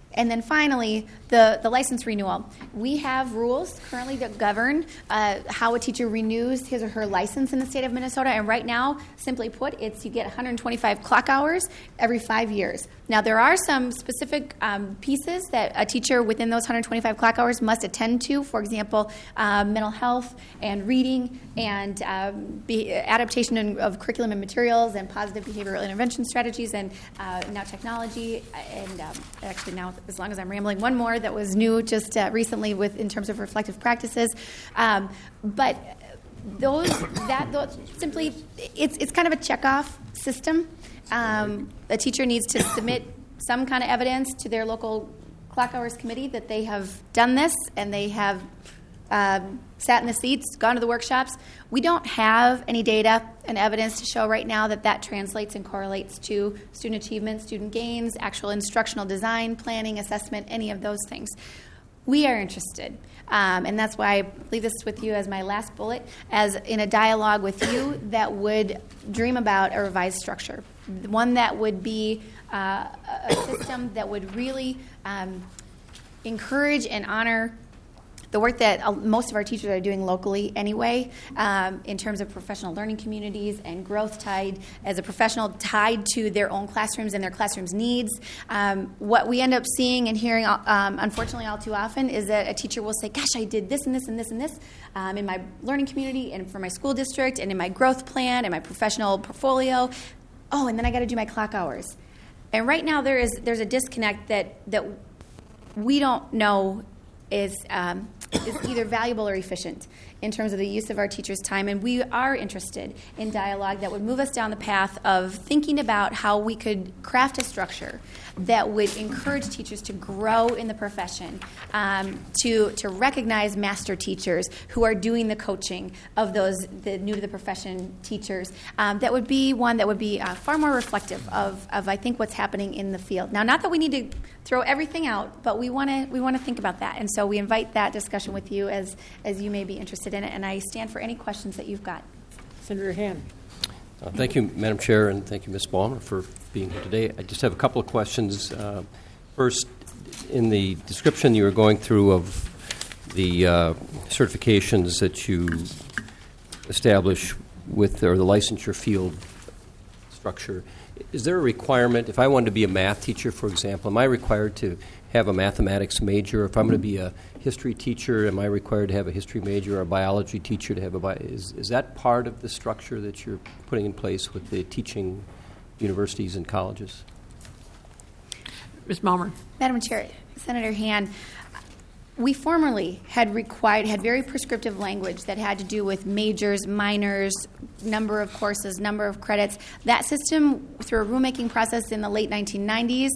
And then finally, the license renewal. We have rules currently that govern how a teacher renews his or her license in the state of Minnesota. And right now, simply put, you get 125 clock hours every 5 years. Now, there are some specific pieces that a teacher within those 125 clock hours must attend to. For example, mental health and reading and adaptation of curriculum and materials and positive behavioral intervention strategies and now technology. And actually now, as long as I'm rambling, one more that was new just recently in terms of reflective practices. But those simply, it's kind of a checkoff system. A teacher needs to submit some kind of evidence to their local clock hours committee that they have done this and they have sat in the seats, gone to the workshops. We don't have any data and evidence to show right now that translates and correlates to student achievement, student gains, actual instructional design, planning, assessment, any of those things. We are interested, and that's why I leave this with you as my last bullet, as in a dialogue with you that would dream about a revised structure, one that would be a system that would really encourage and honor the work that most of our teachers are doing locally anyway, in terms of professional learning communities and growth tied as a professional tied to their own classrooms and their classrooms' needs. What we end up seeing and hearing, unfortunately, all too often is that a teacher will say, gosh, I did this and this and this and this in my learning community and for my school district and in my growth plan and my professional portfolio. Oh, and then I got to do my clock hours. And right now there's a disconnect that we don't know is either valuable or efficient in terms of the use of our teachers' time. And we are interested in dialogue that would move us down the path of thinking about how we could craft a structure that would encourage teachers to grow in the profession, to recognize master teachers who are doing the coaching of the new to the profession teachers. That would be one that would be far more reflective of I think what's happening in the field. Now, not that we need to throw everything out, but we want to think about that. And so we invite that discussion with you as you may be interested in it. And I stand for any questions that you've got. Senator Hand. Thank you, Madam Chair, and thank you, Ms. Ballmer, for being here today. I just have a couple of questions. First, in the description you were going through of the certifications that you establish with or the licensure field structure, is there a requirement, if I wanted to be a math teacher, for example, am I required to have a mathematics major? If I'm going to be a history teacher, am I required to have a history major or a biology teacher to have is that part of the structure that you're putting in place with the teaching universities and colleges? Ms. Ballmer. Madam Chair, Senator Hand, we formerly had very prescriptive language that had to do with majors, minors, number of courses, number of credits. That system, through a rulemaking process in the late 1990s,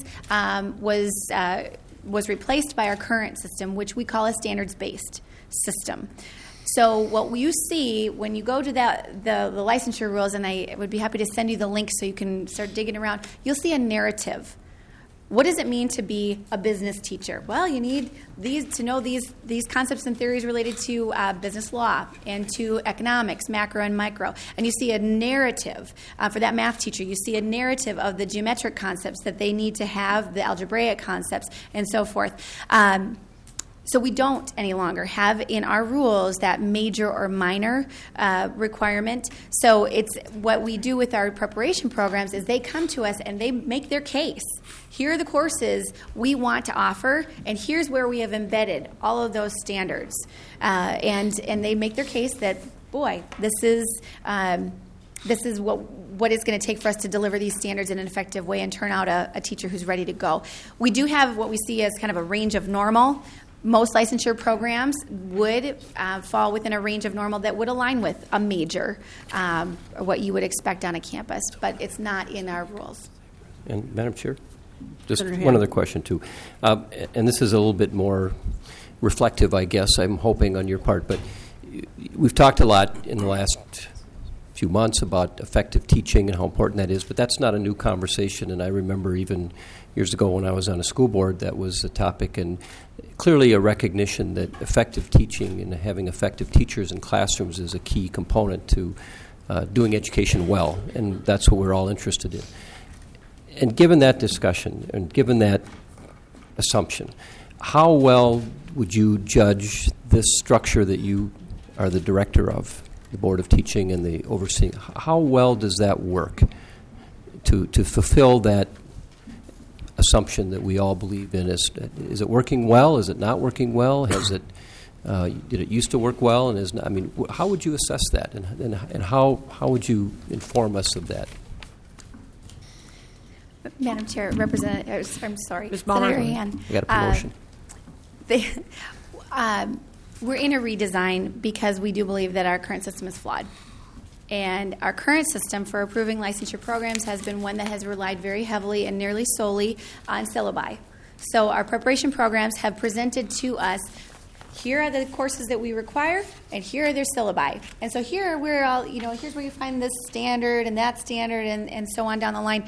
was replaced by our current system, which we call a standards-based system. So what you see when you go to the licensure rules, and I would be happy to send you the link so you can start digging around, you'll see a narrative. What does it mean to be a business teacher? Well, you need to know these concepts and theories related to business law and to economics, macro and micro. And you see a narrative for that math teacher. You see a narrative of the geometric concepts that they need to have, the algebraic concepts, and so forth. So we don't any longer have in our rules that major or minor requirement. So it's what we do with our preparation programs is they come to us and they make their case. Here are the courses we want to offer, and here's where we have embedded all of those standards. And they make their case that, boy, this is what it's going to take for us to deliver these standards in an effective way and turn out a teacher who's ready to go. We do have what we see as kind of a range of normal. Most licensure programs would fall within a range of normal that would align with a major, what you would expect on a campus, but it's not in our rules. And Madam Chair, just one other question too, and this is a little bit more reflective, I guess, I'm hoping on your part, but we've talked a lot in the last few months about effective teaching and how important that is, but that's not a new conversation, and I remember even years ago when I was on a school board that was a topic, and clearly a recognition that effective teaching and having effective teachers in classrooms is a key component to doing education well, and that's what we're all interested in. And given that discussion, and given that assumption. How well would you judge this structure that you are the director of, the Board of Teaching and the overseeing? How well does that work to fulfill that assumption that we all believe in? Is it working well? Is it not working well? Has it did it used to work well and is not? I mean, how would you assess that, and how would you inform us of that? Madam Chair, Representative, I'm sorry, Ms. Ballmer. Senator Han. I got a promotion. We're in a redesign because we do believe that our current system is flawed. And our current system for approving licensure programs has been one that has relied very heavily and nearly solely on syllabi. So our preparation programs have presented to us, here are the courses that we require, and here are their syllabi. And so here we're all, here's where you find this standard and that standard and so on down the line.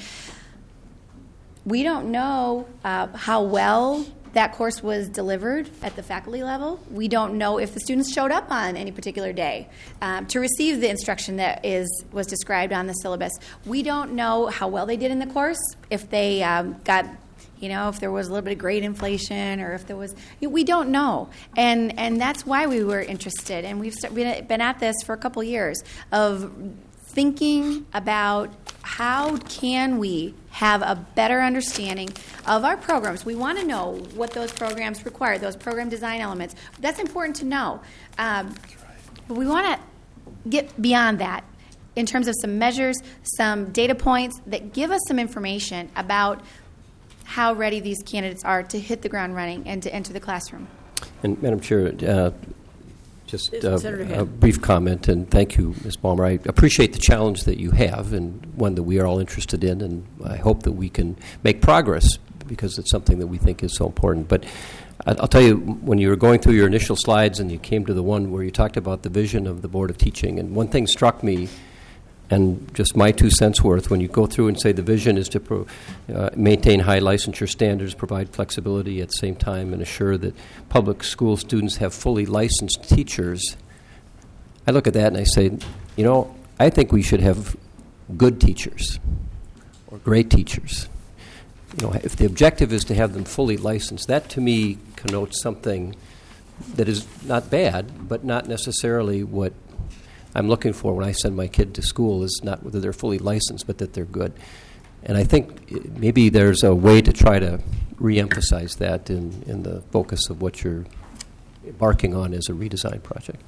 We don't know how well that course was delivered at the faculty level. We don't know if the students showed up on any particular day to receive the instruction that was described on the syllabus. We don't know how well they did in the course, if they got, if there was a little bit of grade inflation or if there was, we don't know. And that's why we were interested. And we've been at this for a couple years of thinking about how can we have a better understanding of our programs. We want to know what those programs require, those program design elements. That's important to know. But we want to get beyond that in terms of some measures, some data points that give us some information about how ready these candidates are to hit the ground running and to enter the classroom. And Madam Chair, just a brief comment, and thank you, Ms. Ballmer. I appreciate the challenge that you have, and one that we are all interested in, and I hope that we can make progress because it's something that we think is so important. But I'll tell you, when you were going through your initial slides and you came to the one where you talked about the vision of the Board of Teaching, and one thing struck me, and just my 2 cents worth, when you go through and say the vision is to maintain high licensure standards, provide flexibility at the same time, and assure that public school students have fully licensed teachers, I look at that and I say, I think we should have good teachers or great teachers. If the objective is to have them fully licensed, that to me connotes something that is not bad, but not necessarily what I'm looking for when I send my kid to school is not whether they're fully licensed, but that they're good. And I think maybe there's a way to try to reemphasize that in the focus of what you're embarking on as a redesign project.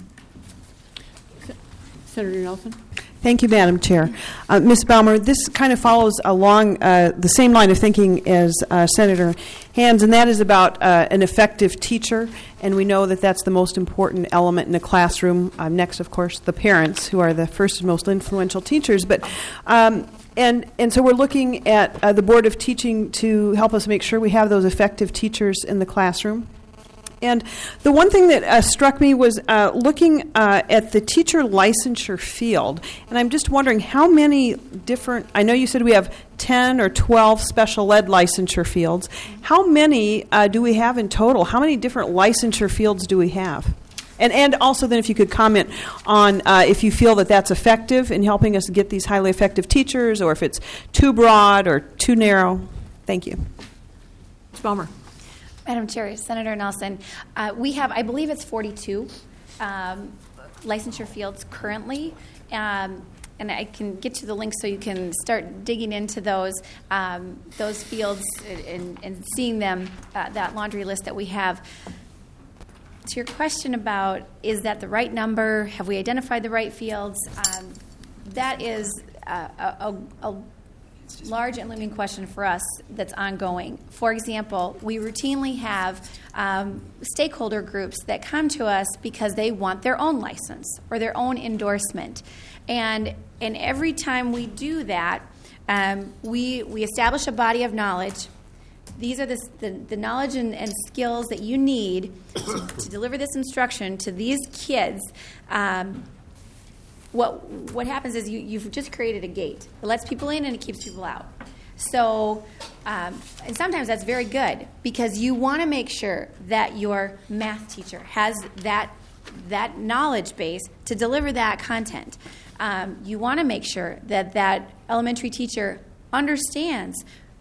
Senator Nelson. Thank you, Madam Chair. Ms. Ballmer, this kind of follows along the same line of thinking as Senator Hands, and that is about an effective teacher, and we know that that's the most important element in a classroom. Next, of course, the parents, who are the first and most influential teachers. But and so we're looking at the Board of Teaching to help us make sure we have those effective teachers in the classroom. And the one thing that struck me was looking at the teacher licensure field, and I'm just wondering how many different, I know you said we have 10 or 12 special ed licensure fields. How many do we have in total? How many different licensure fields do we have? And also then if you could comment on if you feel that that's effective in helping us get these highly effective teachers, or if it's too broad or too narrow. Thank you. Ms. Ballmer. Madam Chair, Senator Nelson, we have, I believe it's 42 licensure fields currently, and I can get you the link so you can start digging into those fields and seeing them, that laundry list that we have. To your question about, is that the right number? Have we identified the right fields? That is a large and looming question for us that's ongoing. For example, we routinely have stakeholder groups that come to us because they want their own license or their own endorsement. And every time we do that, we establish a body of knowledge. These are the knowledge and skills that you need to deliver this instruction to these kids. What happens is you've just created a gate. It lets people in and it keeps people out. So, and sometimes that's very good because you want to make sure that your math teacher has that knowledge base to deliver that content. You want to make sure that elementary teacher understands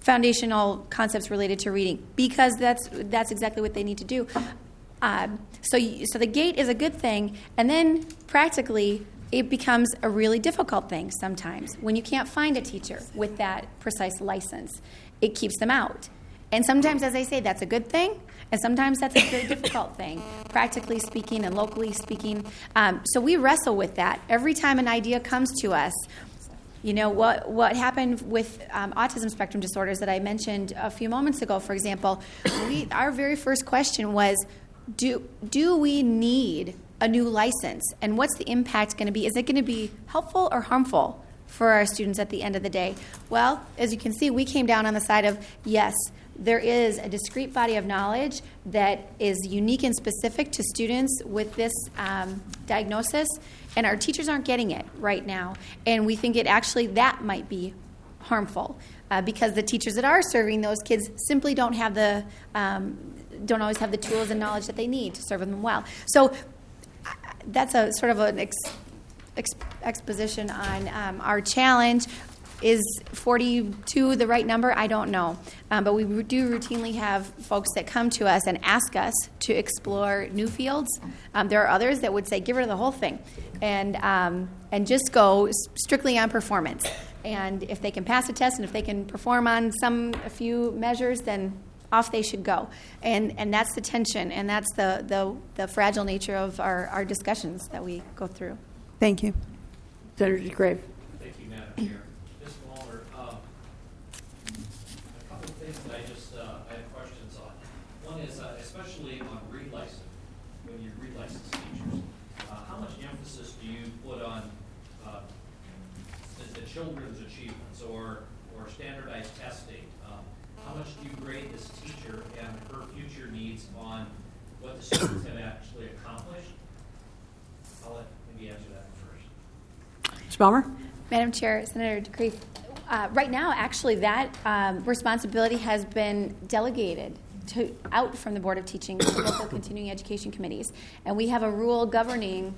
foundational concepts related to reading, because that's exactly what they need to do. So the gate is a good thing, and then practically it becomes a really difficult thing sometimes when you can't find a teacher with that precise license. It keeps them out. And sometimes, as I say, that's a good thing, and sometimes that's a very difficult thing, practically speaking and locally speaking. So we wrestle with that. Every time an idea comes to us, you know, what happened with autism spectrum disorders that I mentioned a few moments ago, for example, our very first question was, do we need a new license? And what's the impact going to be? Is it going to be helpful or harmful for our students at the end of the day? Well, as you can see, we came down on the side of yes, there is a discrete body of knowledge that is unique and specific to students with this diagnosis, and our teachers aren't getting it right now. And we think that might be harmful because the teachers that are serving those kids simply don't have don't always have the tools and knowledge that they need to serve them well. So that's a sort of an exposition on our challenge. Is 42 the right number? I don't know. But we do routinely have folks that come to us and ask us to explore new fields. There are others that would say, give rid of the whole thing and just go strictly on performance. And if they can pass a test and if they can perform on a few measures, then off they should go. And that's the tension, and that's the fragile nature of our discussions that we go through. Thank you. Senator DeGrave. Thank you, Madam Chair. Ms. Walner, a couple of things that I have questions on. One is, especially on relicense, when you relicense teachers, how much emphasis do you put on the children's achievements or standardized testing? How much do you grade this teacher and her future needs on what the students have actually accomplished? I'll let maybe answer that first. Ms. Balmer? Madam Chair, Senator DeCreef, right now, actually, that responsibility has been delegated out from the Board of Teaching to local continuing education committees, and we have a rule governing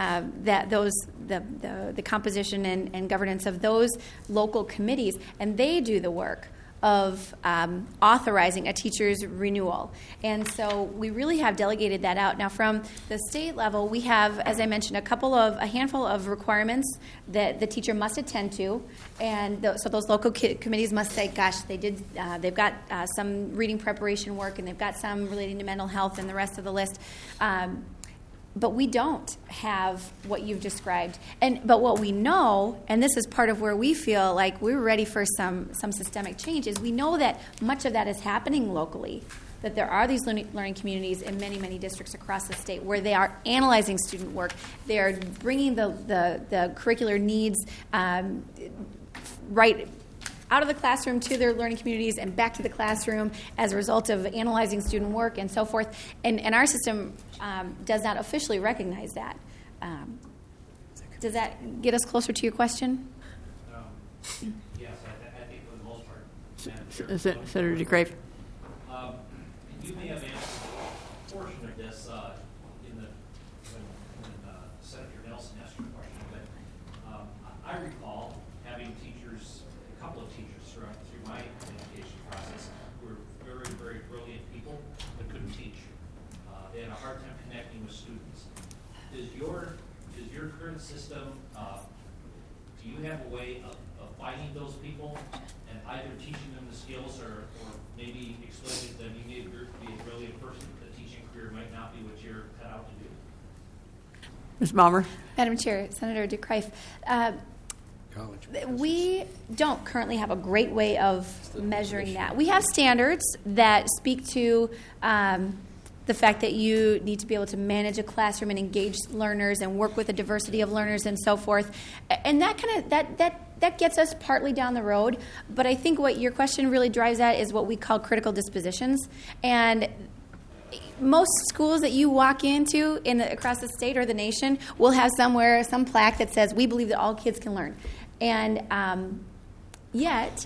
the composition and governance of those local committees, and they do the work of authorizing a teacher's renewal. And so we really have delegated that out. Now, from the state level, we have, as I mentioned, a handful of requirements that the teacher must attend to. And so those local committees must say, gosh, they've got some reading preparation work, and they've got some relating to mental health and the rest of the list. But we don't have what you've described. But what we know, and this is part of where we feel like we're ready for some systemic change, is we know that much of that is happening locally, that there are these learning communities in many, many districts across the state where they are analyzing student work. They are bringing the curricular needs right out of the classroom to their learning communities and back to the classroom as a result of analyzing student work and so forth. And our system does not officially recognize that. Does that get us closer to your question? Yes, I think for the most part. Senator DeGrave. You may have answered a portion of this when Senator Nelson asked your question, but I recall having a couple of teachers through my education process who were very, very brilliant people but couldn't teach. They had a hard time connecting with students. Does your current system, do you have a way of finding those people and either teaching them the skills or maybe explaining to them you may be a brilliant person, but the teaching career might not be what you're cut out to do? Ms. Balmer? Madam Chair, Senator DeCreif, we don't currently have a great way of measuring that. We have standards that speak to the fact that you need to be able to manage a classroom and engage learners and work with a diversity of learners and so forth. And that gets us partly down the road. But I think what your question really drives at is what we call critical dispositions. And most schools that you walk into across the state or the nation will have somewhere some plaque that says, we believe that all kids can learn. And yet,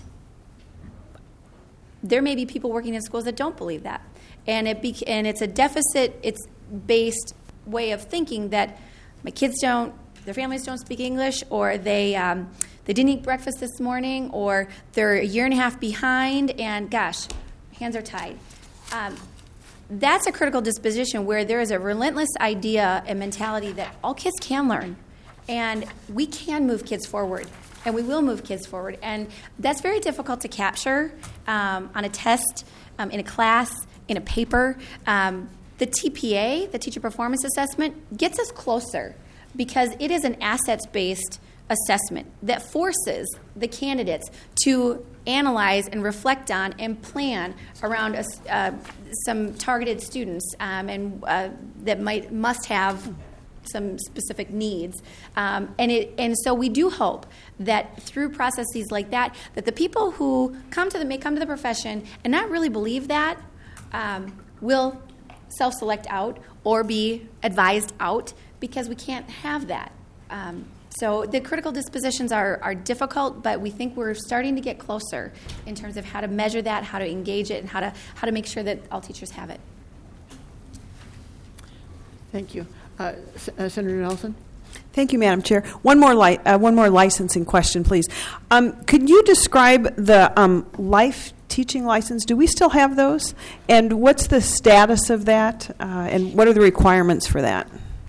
there may be people working in schools that don't believe that. And it's a deficit, it's based way of thinking that my kids don't their families don't speak English, or they didn't eat breakfast this morning, or they're a year and a half behind, and gosh, hands are tied. That's a critical disposition where there is a relentless idea and mentality that all kids can learn, and we can move kids forward, and we will move kids forward. And that's very difficult to capture on a test, in a class, in a paper. The TPA, the Teacher Performance Assessment, gets us closer because it is an assets-based assessment that forces the candidates to analyze and reflect on and plan around some targeted students and that must have some specific needs. And so we do hope that through processes like that the people who may come to the profession and not really believe that will self-select out or be advised out, because we can't have that. So the critical dispositions are difficult, but we think we're starting to get closer in terms of how to measure that, how to engage it, and how to make sure that all teachers have it. Thank you. Senator Nelson? Thank you, Madam Chair. One more licensing question, please. Could you describe the life teaching license? Do we still have those? And what's the status of that? And what are the requirements for that?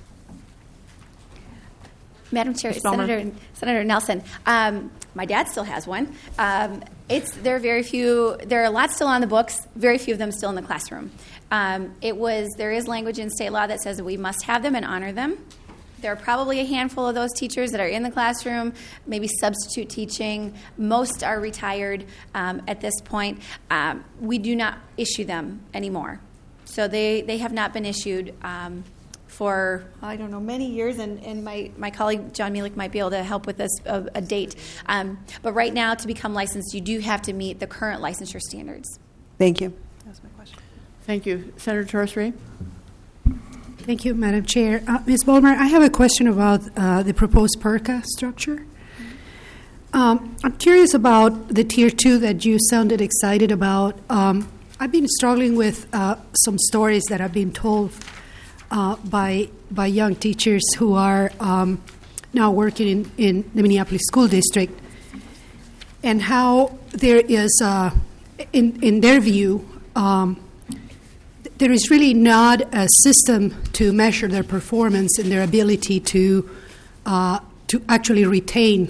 Madam Chair, Senator Nelson, my dad still has one. There are a lot still on the books, very few of them still in the classroom. There is language in state law that says that we must have them and honor them. There are probably a handful of those teachers that are in the classroom, maybe substitute teaching. Most are retired at this point. We do not issue them anymore. So they have not been issued for, many years, and my colleague John Mielek might be able to help with this, a date. But right now, to become licensed, you do have to meet the current licensure standards. Thank you. That's my question. Thank you. Senator Torres-Ray? Thank you, Madam Chair. Ms. Ballmer, I have a question about the proposed PERCA structure. I'm curious about the Tier 2 that you sounded excited about. I've been struggling with some stories that have been told by young teachers who are now working in the Minneapolis School District, and how there is, in their view, there is really not a system to measure their performance and their ability to actually retain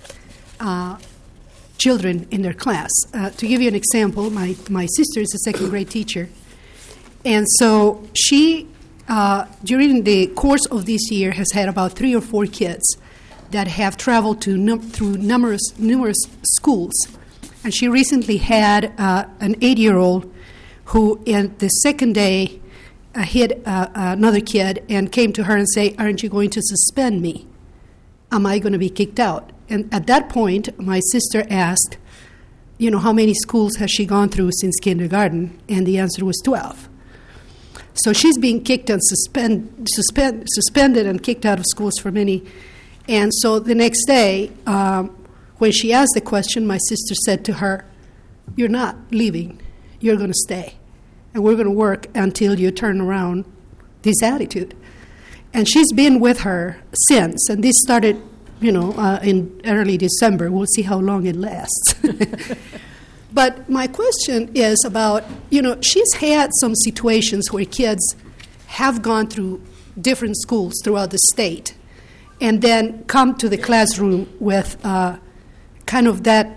children in their class. To give you an example, my sister is a second grade teacher, and so she, during the course of this year, has had about 3 or 4 kids that have traveled through numerous schools. And she recently had an 8-year-old who, in the second day, hit another kid and came to her and said, "Aren't you going to suspend me? Am I going to be kicked out?" And at that point, my sister asked, how many schools has she gone through since kindergarten? And the answer was 12. So she's being kicked and suspended and kicked out of schools for many. And so the next day, when she asked the question, my sister said to her, "You're not leaving. You're going to stay. And we're going to work until you turn around this attitude." And she's been with her since. And this started, in early December. We'll see how long it lasts. But my question is about, she's had some situations where kids have gone through different schools throughout the state and then come to the classroom with kind of that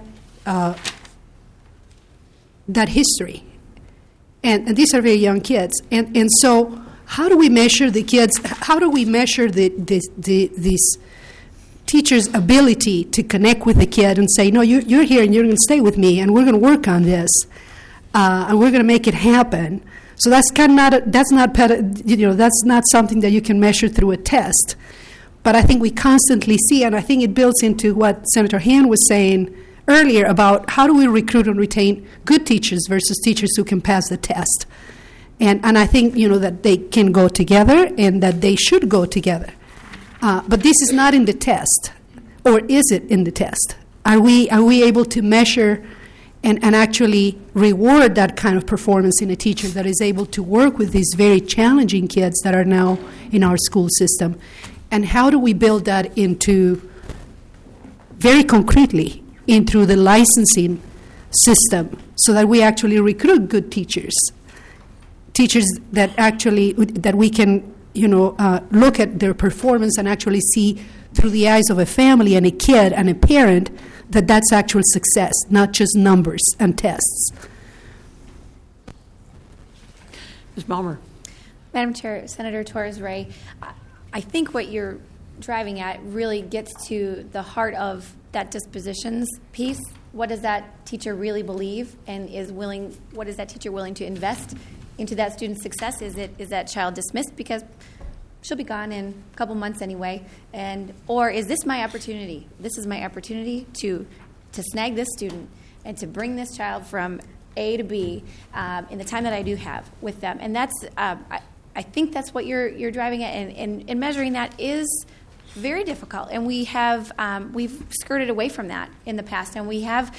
history. And these are very young kids. And so how do we measure the kids? How do we measure these teacher's ability to connect with the kid and say, "No, you're here and you're going to stay with me, and we're going to work on this, and we're going to make it happen." So that's not something that you can measure through a test. But I think we constantly see, and I think it builds into what Senator Hand was saying earlier about how do we recruit and retain good teachers versus teachers who can pass the test. And I think that they can go together and that they should go together. But this is not in the test, or is it in the test? Are we able to measure and actually reward that kind of performance in a teacher that is able to work with these very challenging kids that are now in our school system? And how do we build that into, very concretely, into the licensing system so that we actually recruit good teachers that actually, that we can, look at their performance and actually see through the eyes of a family and a kid and a parent that that's actual success, not just numbers and tests. Ms. Balmer. Madam Chair, Senator Torres-Ray, I think what you're driving at really gets to the heart of that dispositions piece. What does that teacher really believe, and what is that teacher willing to invest into that student's success? Is that child dismissed because she'll be gone in a couple months anyway, or is this my opportunity? This is my opportunity to snag this student and to bring this child from A to B in the time that I do have with them. And that's I think that's what you're driving at, and measuring that is very difficult. And we've skirted away from that in the past, and we have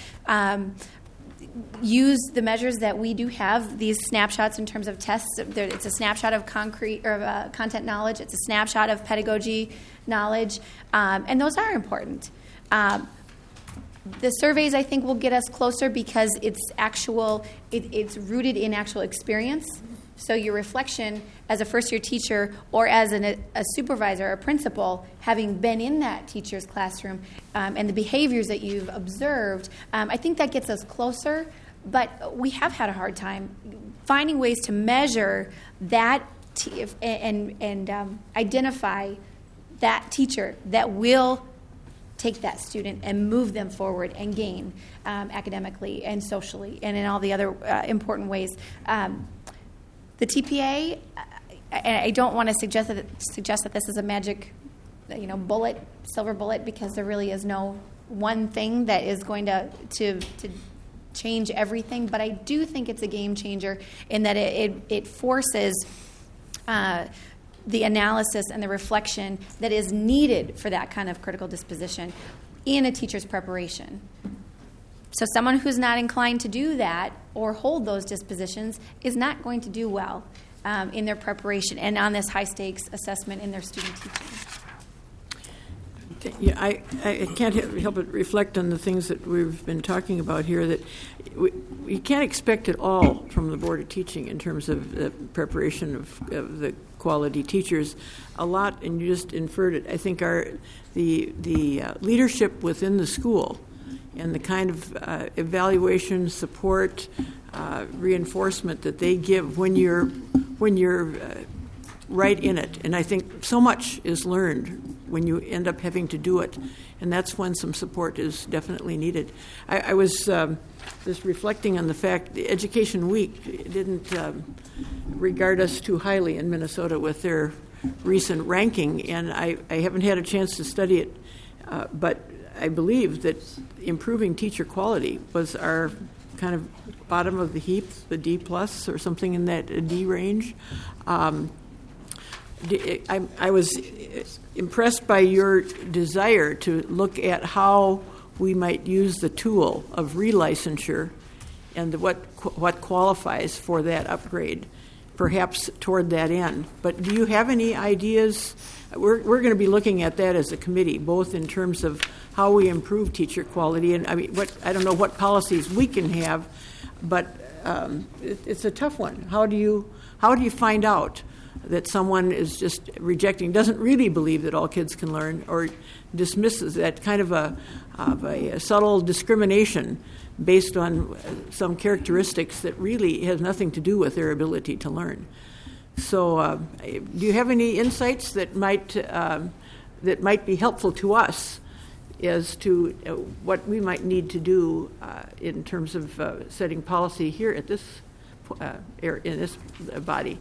used the measures that we do have, these snapshots in terms of tests. It's a snapshot of content knowledge. It's a snapshot of pedagogy knowledge, and those are important. The surveys, I think, will get us closer because it's rooted in actual experience. So your reflection as a first-year teacher or as a supervisor or a principal, having been in that teacher's classroom and the behaviors that you've observed, I think that gets us closer. But we have had a hard time finding ways to measure that and identify that teacher that will take that student and move them forward and gain academically and socially and in all the other important ways. The TPA, I don't want to suggest that this is a magic, silver bullet, because there really is no one thing that is going to change everything. But I do think it's a game changer in that it forces the analysis and the reflection that is needed for that kind of critical disposition in a teacher's preparation. So someone who's not inclined to do that or hold those dispositions is not going to do well in their preparation and on this high-stakes assessment in their student teaching. Yeah, I can't help but reflect on the things that we've been talking about here, that we can't expect it all from the Board of Teaching in terms of the preparation of the quality teachers. A lot, and you just inferred it, I think, are the leadership within the school and the kind of evaluation, support, reinforcement that they give when you're right in it. And I think so much is learned when you end up having to do it, and that's when some support is definitely needed. I was just reflecting on the fact the Education Week didn't regard us too highly in Minnesota with their recent ranking, and I haven't had a chance to study it, but I believe that improving teacher quality was our kind of bottom of the heap, the D plus or something in that D range. I was impressed by your desire to look at how we might use the tool of relicensure and what qualifies for that upgrade, perhaps toward that end. But do you have any ideas? We're going to be looking at that as a committee, both in terms of how we improve teacher quality, and I don't know what policies we can have, but it's a tough one. How do you find out that someone is just rejecting, doesn't really believe that all kids can learn, or dismisses that kind of a subtle discrimination based on some characteristics that really has nothing to do with their ability to learn? So, do you have any insights that might be helpful to us as to what we might need to do in terms of setting policy here at this in this body?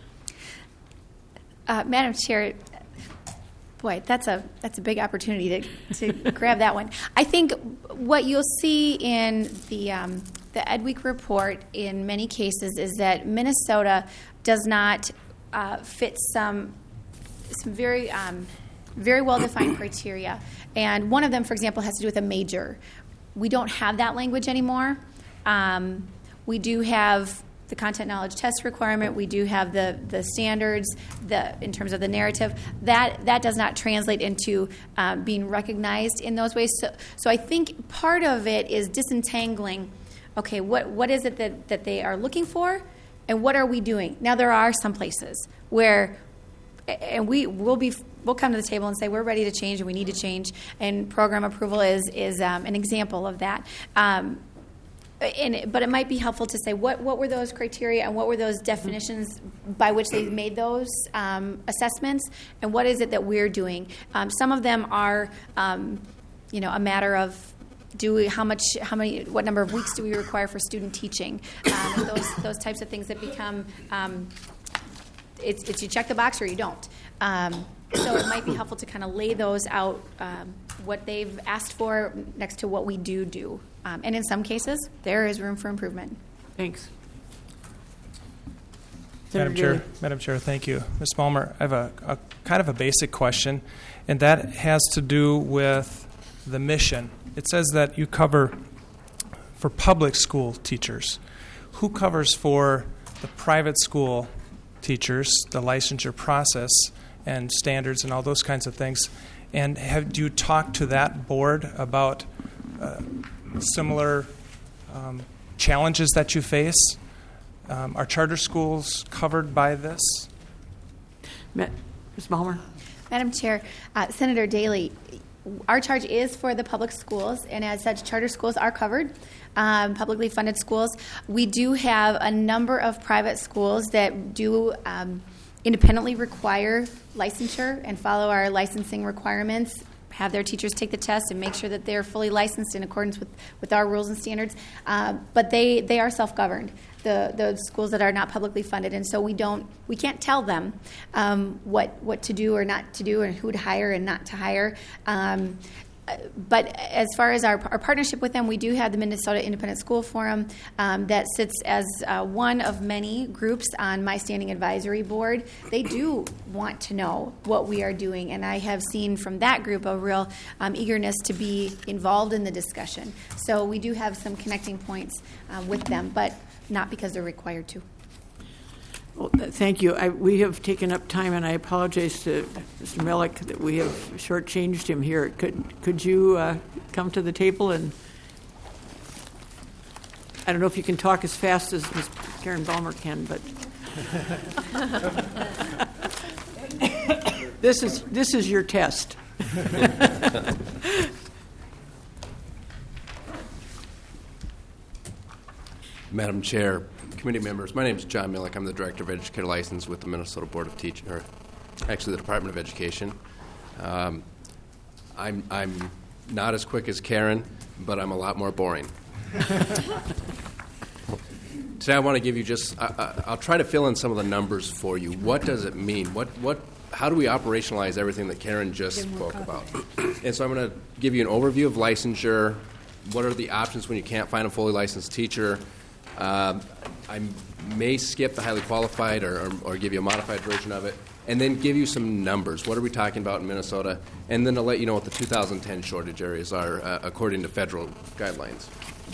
Madam Chair, boy, that's a big opportunity to grab that one. I think what you'll see in the Ed Week report in many cases is that Minnesota does not fit some very very well-defined criteria. And one of them, for example, has to do with a major. We don't have that language anymore. We do have the content knowledge test requirement. We do have the standards, in terms of the narrative. That does not translate into being recognized in those ways. So I think part of it is disentangling, okay, what is it that they are looking for, and what are we doing? Now, there are some places where, and we'll come to the table and say we're ready to change and we need to change, and program approval is an example of that. But it might be helpful to say what were those criteria and what were those definitions by which they made those assessments, and what is it that we're doing. Some of them are, a matter of what number of weeks do we require for student teaching, and those types of things that become. It's you check the box or you don't. So it might be helpful to kind of lay those out, what they've asked for next to what we do. And in some cases, there is room for improvement. Thanks. Madam Chair, thank you. Ms. Balmer, I have a kind of a basic question, and that has to do with the mission. It says that you cover for public school teachers. Who covers for the private school teachers, the licensure process and standards and all those kinds of things? And do you talk to that board about similar challenges that you face? Are charter schools covered by this? Ms. Balmer? Madam Chair, Senator Daly, our charge is for the public schools, and as such, charter schools are covered, publicly funded schools. We do have a number of private schools that do independently require licensure and follow our licensing requirements, have their teachers take the test and make sure that they're fully licensed in accordance with our rules and standards. But they are self-governed, the schools that are not publicly funded, and so we can't tell them what to do or not to do, and who to hire and not to hire. But as far as our partnership with them, we do have the Minnesota Independent School Forum that sits as one of many groups on my standing advisory board. They do want to know what we are doing, and I have seen from that group a real eagerness to be involved in the discussion. So we do have some connecting points with them, but not because they're required to. Well, thank you. We have taken up time, and I apologize to Mr. Millick that we have shortchanged him here. Could you come to the table? And I don't know if you can talk as fast as Ms. Karen Balmer can, but this is your test. Madam Chair, committee members, my name is John Millick. I'm the Director of Educator License with the Minnesota Board of Teaching, or actually the Department of Education. I'm not as quick as Karen, but I'm a lot more boring. Today I want to give you I'll try to fill in some of the numbers for you. What does it mean? How do we operationalize everything that Karen just spoke about? And so I'm going to give you an overview of licensure. What are the options when you can't find a fully licensed teacher? I may skip the highly qualified or give you a modified version of it, and then give you some numbers. What are we talking about in Minnesota? And then I'll let you know what the 2010 shortage areas are according to federal guidelines.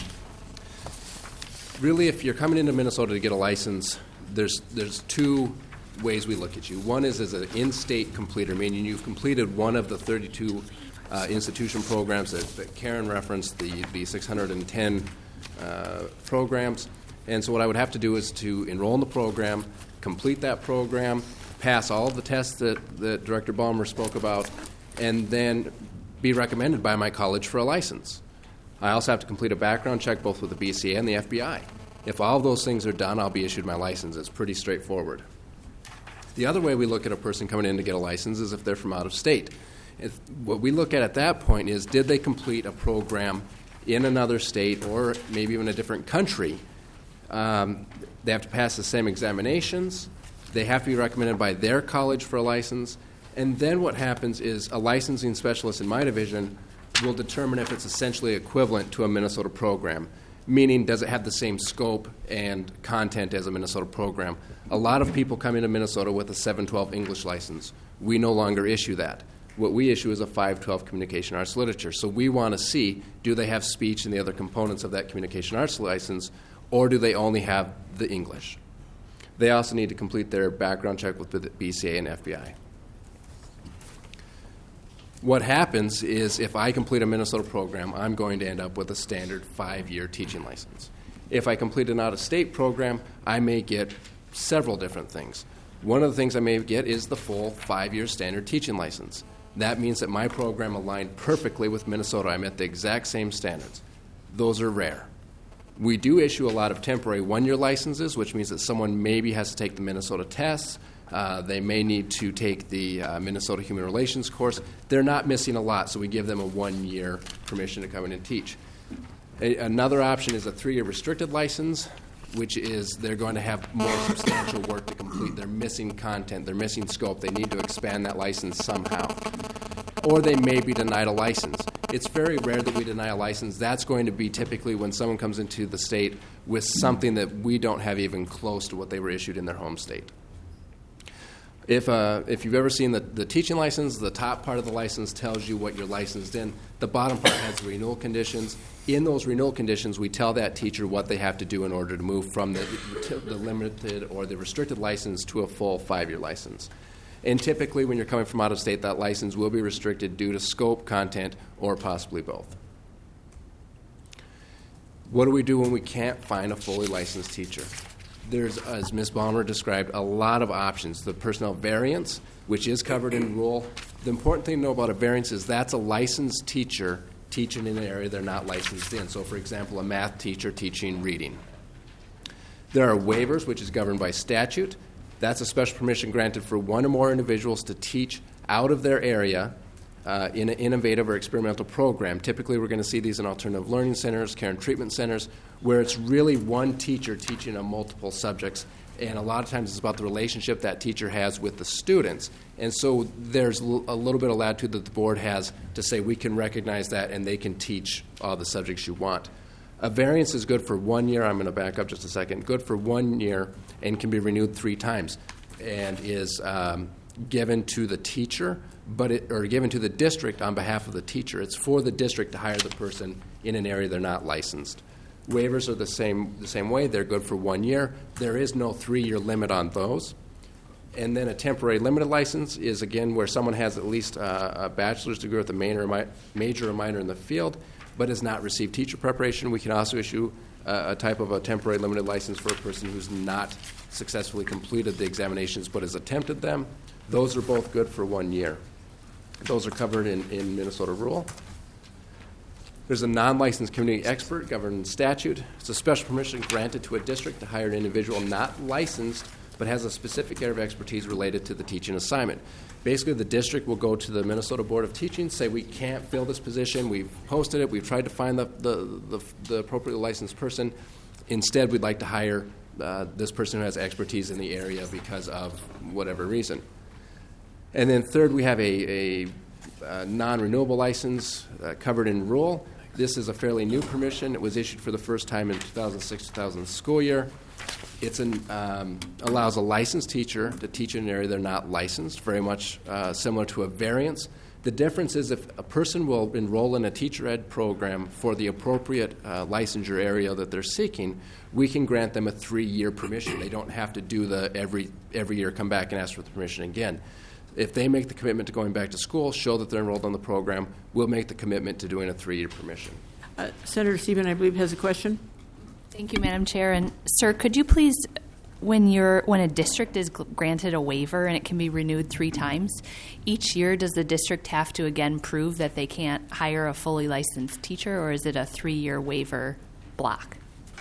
Really, if you're coming into Minnesota to get a license, there's two ways we look at you. One is as an in-state completer, meaning you've completed one of the 32 institution programs that Karen referenced, the 610 programs. And so what I would have to do is to enroll in the program, complete that program, pass all of the tests that Director Balmer spoke about, and then be recommended by my college for a license. I also have to complete a background check both with the BCA and the FBI. If all of those things are done, I'll be issued my license. It's pretty straightforward. The other way we look at a person coming in to get a license is if they're from out of state. What we look at that point is, did they complete a program in another state or maybe even a different country? They have to pass the same examinations. They have to be recommended by their college for a license. And then what happens is a licensing specialist in my division will determine if it's essentially equivalent to a Minnesota program, meaning does it have the same scope and content as a Minnesota program. A lot of people come into Minnesota with a 712 English license. We no longer issue that. What we issue is a 512 Communication Arts Literature. So we want to see, do they have speech and the other components of that Communication Arts license, or do they only have the English? They also need to complete their background check with the BCA and FBI. What happens is if I complete a Minnesota program, I'm going to end up with a standard 5-year teaching license. If I complete an out-of-state program, I may get several different things. One of the things I may get is the full 5-year standard teaching license. That means that my program aligned perfectly with Minnesota. I met the exact same standards. Those are rare. We do issue a lot of temporary 1-year licenses, which means that someone maybe has to take the Minnesota tests. They may need to take the Minnesota Human Relations course. They're not missing a lot, so we give them a 1-year permission to come in and teach. Another option is a 3-year restricted license, which is they're going to have more substantial work to complete. They're missing content. They're missing scope. They need to expand that license somehow. Or they may be denied a license. It's very rare that we deny a license. That's going to be typically when someone comes into the state with something that we don't have even close to what they were issued in their home state. If you've ever seen the teaching license, the top part of the license tells you what you're licensed in. The bottom part has renewal conditions. In those renewal conditions, we tell that teacher what they have to do in order to move from the limited or the restricted license to a full 5-year license. And typically, when you're coming from out of state, that license will be restricted due to scope, content, or possibly both. What do we do when we can't find a fully licensed teacher? There's, as Ms. Balmer described, a lot of options. The personnel variance, which is covered in rule. The important thing to know about a variance is that's a licensed teacher teaching in an area they're not licensed in. So, for example, a math teacher teaching reading. There are waivers, which is governed by statute. That's a special permission granted for one or more individuals to teach out of their area in an innovative or experimental program. Typically, we're going to see these in alternative learning centers, care and treatment centers, where it's really one teacher teaching on multiple subjects. And a lot of times it's about the relationship that teacher has with the students. And so there's a little bit of latitude that the board has to say we can recognize that and they can teach all the subjects you want. A variance is good for 1 year. I'm going to back up just a second. Good for 1 year and can be renewed 3 times and is given to the teacher or given to the district on behalf of the teacher. It's for the district to hire the person in an area they're not licensed. Waivers are the same way. They're good for 1 year. There is no 3-year limit on those. And then a temporary limited license is, again, where someone has at least a bachelor's degree with a major or minor in the field, but has not received teacher preparation. We can also issue a type of a temporary limited license for a person who's not successfully completed the examinations but has attempted them. Those are both good for 1 year. Those are covered in Minnesota rule. There's a non-licensed community expert governed in statute. It's a special permission granted to a district to hire an individual not licensed but has a specific area of expertise related to the teaching assignment. Basically, the district will go to the Minnesota Board of Teaching, say we can't fill this position, we've posted it, we've tried to find the appropriately licensed person. Instead, we'd like to hire this person who has expertise in the area because of whatever reason. And then third, we have a non-renewable license covered in rule. This is a fairly new permission. It was issued for the first time in 2006-2000 school year. It allows a licensed teacher to teach in an area they're not licensed, very much similar to a variance. The difference is if a person will enroll in a teacher ed program for the appropriate licensure area that they're seeking, we can grant them a 3-year permission. They don't have to do the every year come back and ask for the permission again. If they make the commitment to going back to school, show that they're enrolled on the program, we'll make the commitment to doing a 3-year permission. Senator Stephen, I believe, has a question. Thank you, Madam Chair. And, sir, could you please, when a district is granted a waiver and it can be renewed 3 times, each year does the district have to again prove that they can't hire a fully licensed teacher, or is it a 3-year waiver block?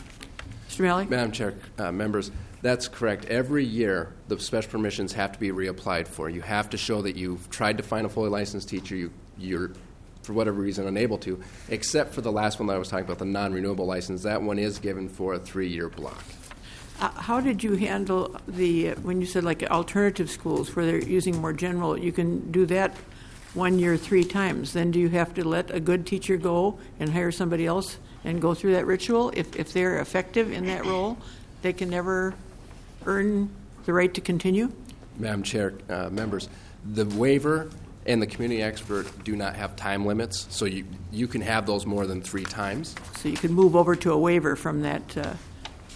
Mr. Malley? Madam Chair, members, that's correct. Every year, the special permissions have to be reapplied for. You have to show that you've tried to find a fully licensed teacher, you're for whatever reason unable to, except for the last one that I was talking about, the non-renewable license. That one is given for a 3-year block. How did you handle when you said like alternative schools where they're using more general, you can do that 1 year 3 times. Then do you have to let a good teacher go and hire somebody else and go through that ritual? If they're effective in that role, they can never earn the right to continue? Madam Chair, members, the waiver and the community expert do not have time limits, so you can have those more than 3 times. So you can move over to a waiver from that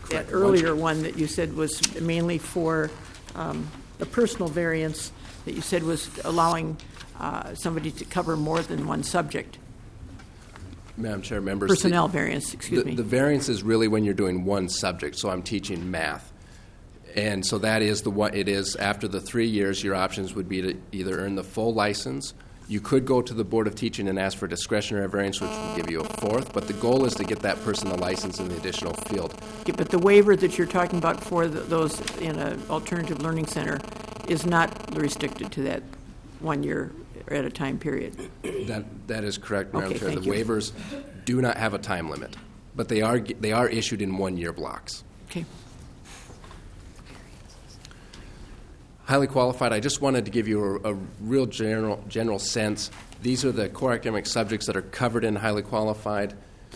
that earlier one that you said was mainly for the personal variance that you said was allowing somebody to cover more than one subject. Madam Chair, members. Personnel variance, excuse me. The variance is really when you're doing one subject, so I'm teaching math. And so that is it is after the 3 years, your options would be to either earn the full license. You could go to the Board of Teaching and ask for discretionary variance, which would give you a fourth, but the goal is to get that person the license in the additional field. Okay, but the waiver that you're talking about for those in an alternative learning center is not restricted to that 1 year at a time period. That is correct, Madam Okay, Chair. The thank you. waivers do not have a time limit, but they are issued in 1 year blocks. Okay. Highly qualified, I just wanted to give you a real general sense. These are the core academic subjects that are covered in highly qualified.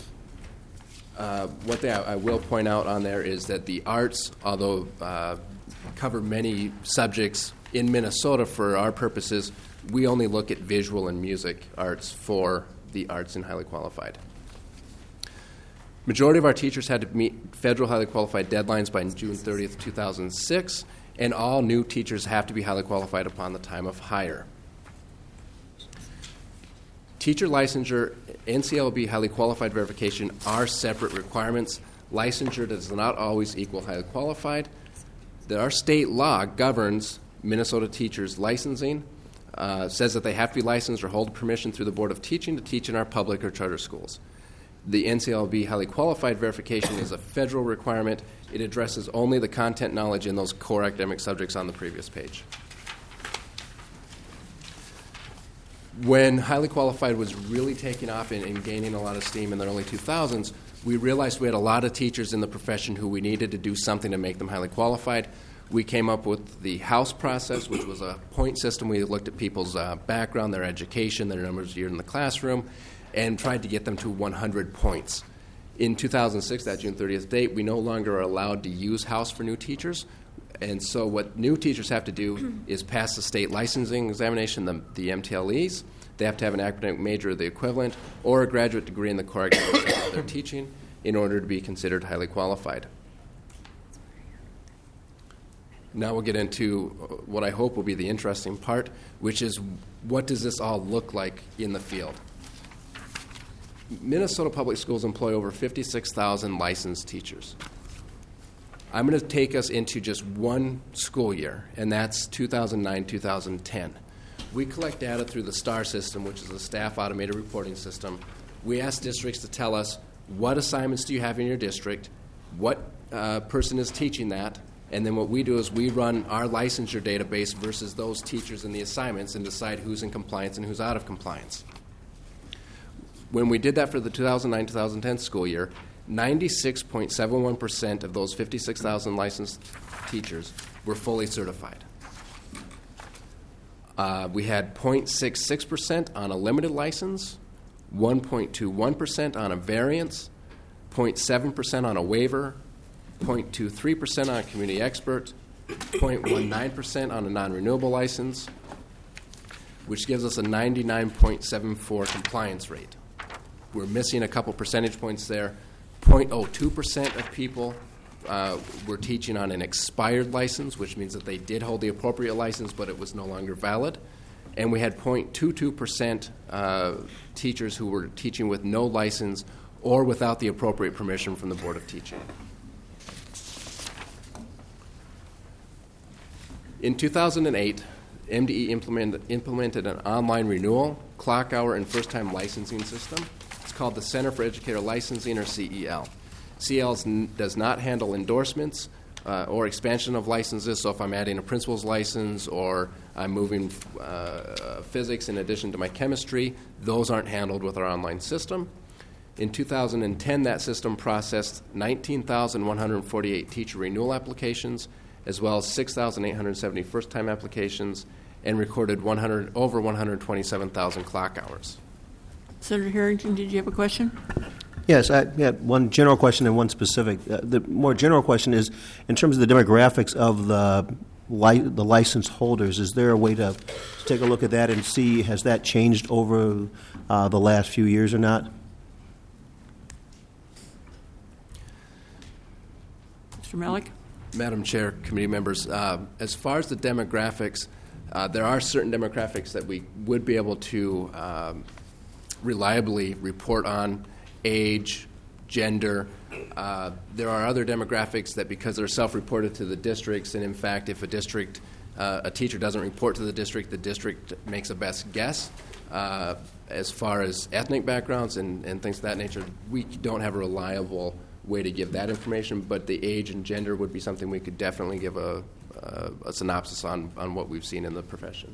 One thing I will point out on there is that the arts, although cover many subjects in Minnesota for our purposes, we only look at visual and music arts for the arts in highly qualified. Majority of our teachers had to meet federal highly qualified deadlines by June 30th, 2006, and all new teachers have to be highly qualified upon the time of hire. Teacher licensure, NCLB highly qualified verification are separate requirements. Licensure does not always equal highly qualified. Our state law governs Minnesota teachers' licensing, says that they have to be licensed or hold permission through the Board of Teaching to teach in our public or charter schools. The NCLB highly qualified verification is a federal requirement. It addresses only the content knowledge in those core academic subjects on the previous page. When highly qualified was really taking off and gaining a lot of steam in the early 2000s, we realized we had a lot of teachers in the profession who we needed to do something to make them highly qualified. We came up with the House process, which was a point system. We looked at people's background, their education, their numbers of years in the classroom, and tried to get them to 100 points. In 2006, that June 30th date, we no longer are allowed to use House for new teachers. And so what new teachers have to do is pass the state licensing examination, the MTLEs. They have to have an academic major or the equivalent or a graduate degree in the core academic subject that they're teaching in order to be considered highly qualified. Now we'll get into what I hope will be the interesting part, which is what does this all look like in the field? Minnesota Public Schools employ over 56,000 licensed teachers. I'm going to take us into just one school year, and that's 2009-2010. We collect data through the STAR system, which is a staff automated reporting system. We ask districts to tell us what assignments do you have in your district, what person is teaching that, and then what we do is we run our licensure database versus those teachers and the assignments and decide who's in compliance and who's out of compliance. When we did that for the 2009-2010 school year, 96.71% of those 56,000 licensed teachers were fully certified. We had 0.66% on a limited license, 1.21% on a variance, 0.7% on a waiver, 0.23% on a community expert, 0.19% on a non-renewable license, which gives us a 99.74 compliance rate. We're missing a couple percentage points there. 0.02% of people were teaching on an expired license, which means that they did hold the appropriate license, but it was no longer valid. And we had 0.22% teachers who were teaching with no license or without the appropriate permission from the Board of Teaching. In 2008, MDE implemented an online renewal, clock hour, and first-time licensing system. It's called the Center for Educator Licensing, or CEL. CEL does not handle endorsements or expansion of licenses, so if I'm adding a principal's license or I'm moving physics in addition to my chemistry, those aren't handled with our online system. In 2010, that system processed 19,148 teacher renewal applications, as well as 6,870 first-time applications, and recorded over 127,000 clock hours. Senator Harrington, did you have a question? Yes, I had one general question and one specific. The more general question is, in terms of the demographics of the license holders, is there a way to take a look at that and see has that changed over the last few years or not? Mr. Malik? Madam Chair, committee members, as far as the demographics, there are certain demographics that we would be able to reliably report on: age, gender. There are other demographics that, because they're self-reported to the districts, and in fact, if a teacher doesn't report to the district makes a best guess. As far as ethnic backgrounds and things of that nature, we don't have a reliable way to give that information, but the age and gender would be something we could definitely give a synopsis on what we've seen in the profession.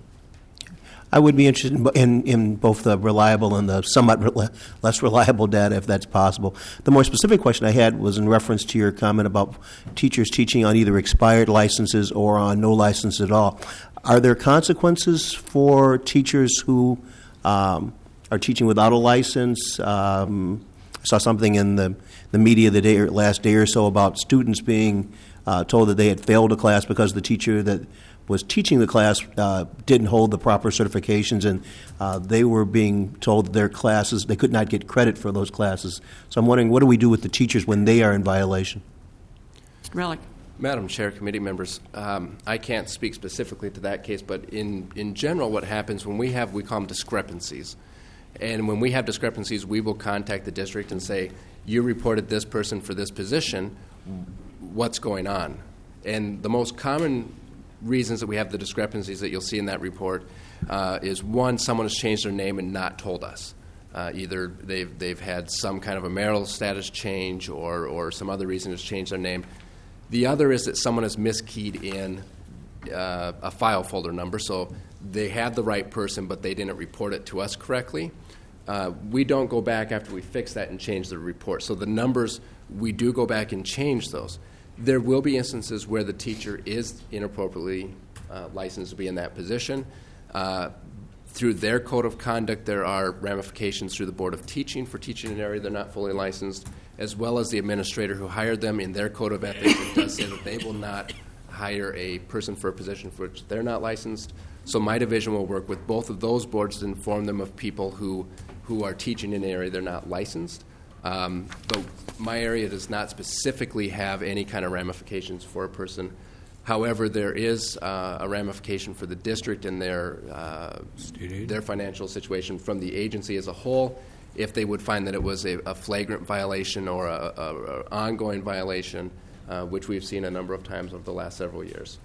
I would be interested in both the reliable and the somewhat less reliable data, if that's possible. The more specific question I had was in reference to your comment about teachers teaching on either expired licenses or on no license at all. Are there consequences for teachers who are teaching without a license? I saw something in the media last day or so about students being told that they had failed a class because the teacher that was teaching the class didn't hold the proper certifications, and they were being told that their classes, they could not get credit for those classes. So I'm wondering, what do we do with the teachers when they are in violation? Mr. Malik? Madam Chair, committee members, I can't speak specifically to that case, but in general what happens when we call them discrepancies. And when we have discrepancies, we will contact the district and say, you reported this person for this position, what's going on? And the most common reasons that we have the discrepancies that you'll see in that report is, one, someone has changed their name and not told us. Either they've had some kind of a marital status change or some other reason has changed their name. The other is that someone has miskeyed in a file folder number, so they had the right person, but they didn't report it to us correctly. We don't go back after we fix that and change the report. So the numbers, we do go back and change those. There will be instances where the teacher is inappropriately licensed to be in that position. Through their code of conduct, there are ramifications through the Board of Teaching for teaching in an area they're not fully licensed, as well as the administrator who hired them. In their code of ethics, it does say that they will not hire a person for a position for which they're not licensed. So my division will work with both of those boards to inform them of people who are teaching in an area they're not licensed. But my area does not specifically have any kind of ramifications for a person. However, there is a ramification for the district and their financial situation from the agency as a whole if they would find that it was a flagrant violation or a ongoing violation, which we've seen a number of times over the last several years.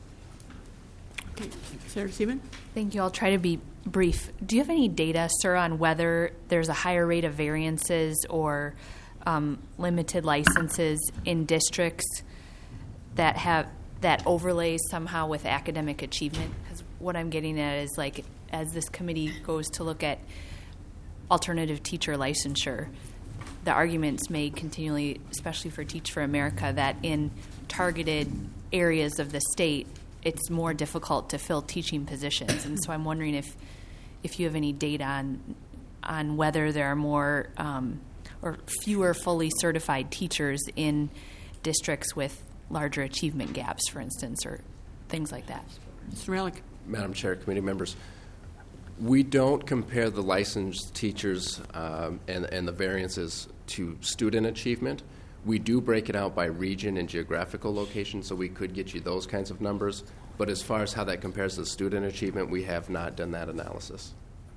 Okay. Senator Seaman? Thank you. I'll try to be brief. Do you have any data, sir, on whether there's a higher rate of variances or limited licenses in districts that overlays somehow with academic achievement? Because what I'm getting at is, like, as this committee goes to look at alternative teacher licensure, the arguments made continually, especially for Teach for America, that in targeted areas of the state, it's more difficult to fill teaching positions. And so I'm wondering if you have any data on whether there are more or fewer fully certified teachers in districts with larger achievement gaps, for instance, or things like that. Mr. Malik? Madam Chair, committee members, we don't compare the licensed teachers and the variances to student achievement. We do break it out by region and geographical location, so we could get you those kinds of numbers. But as far as how that compares to student achievement, we have not done that analysis.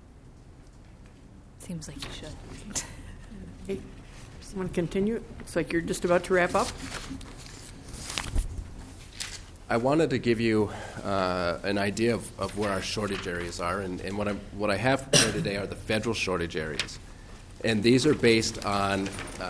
Seems like you should. Okay. Someone continue? Looks like you're just about to wrap up. I wanted to give you an idea of where our shortage areas are, and what I have prepared today are the federal shortage areas. And these are based on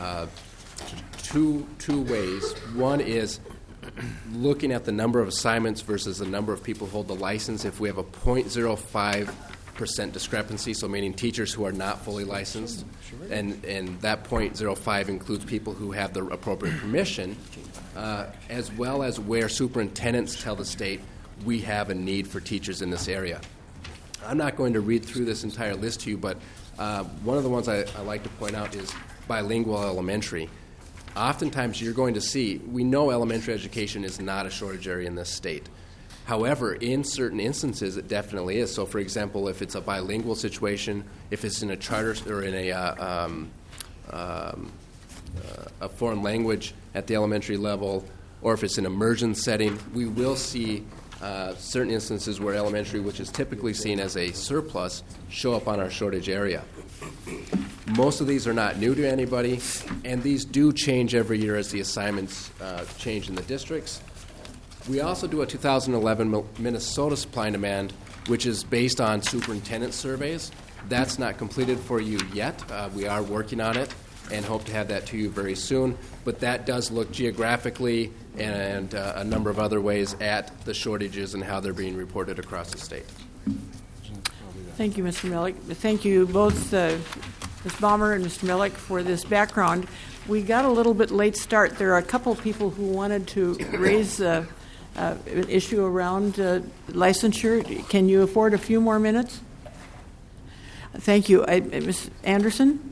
two ways. One is looking at the number of assignments versus the number of people who hold the license. If we have a 0.05% discrepancy, so meaning teachers who are not fully licensed, and that 0.05 includes people who have the appropriate permission, as well as where superintendents tell the state we have a need for teachers in this area. I'm not going to read through this entire list to you, but one of the ones I like to point out is bilingual elementary. Oftentimes you're going to see, we know elementary education is not a shortage area in this state. However, in certain instances, it definitely is. So, for example, if it's a bilingual situation, if it's in a charter or in a foreign language at the elementary level, or if it's an immersion setting, we will see certain instances where elementary, which is typically seen as a surplus, show up on our shortage area. Most of these are not new to anybody, and these do change every year as the assignments change in the districts. We also do a 2011 Minnesota supply and demand, which is based on superintendent surveys. That's not completed for you yet. We are working on it and hope to have that to you very soon. But that does look geographically and a number of other ways at the shortages and how they're being reported across the state. Thank you, Mr. Millick. Thank you both, Ms. Baumer and Mr. Millick, for this background. We got a little bit late start. There are a couple people who wanted to raise an issue around licensure. Can you afford a few more minutes? Thank you. Ms. Anderson?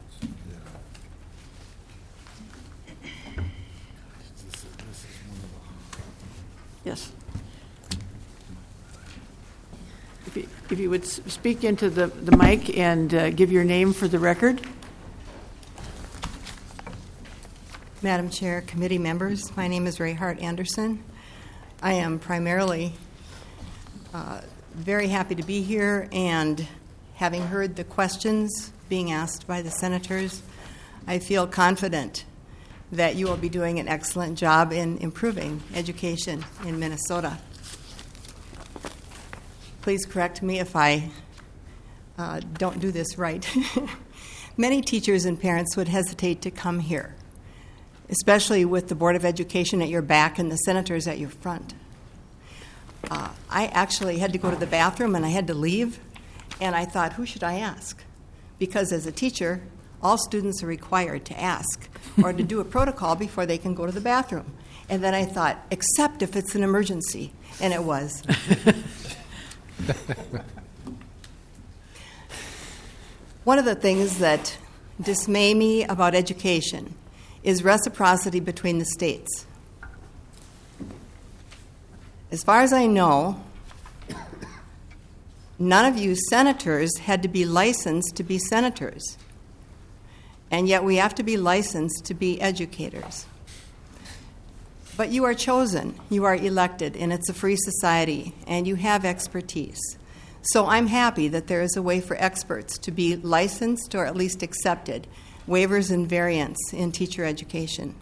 Yes. If you would speak into the mic and give your name for the record. Madam Chair, committee members, my name is Ray Hart Anderson. I am primarily very happy to be here, and having heard the questions being asked by the senators, I feel confident that you will be doing an excellent job in improving education in Minnesota. Please correct me if I don't do this right. Many teachers and parents would hesitate to come here, especially with the Board of Education at your back and the senators at your front. I actually had to go to the bathroom and I had to leave, and I thought, who should I ask? Because as a teacher, all students are required to ask or to do a protocol before they can go to the bathroom. And then I thought, except if it's an emergency, and it was. One of the things that dismay me about education is reciprocity between the states. As far as I know, none of you senators had to be licensed to be senators, and yet we have to be licensed to be educators. But you are chosen, you are elected, and it's a free society, and you have expertise. So I'm happy that there is a way for experts to be licensed or at least accepted, waivers and variants in teacher education.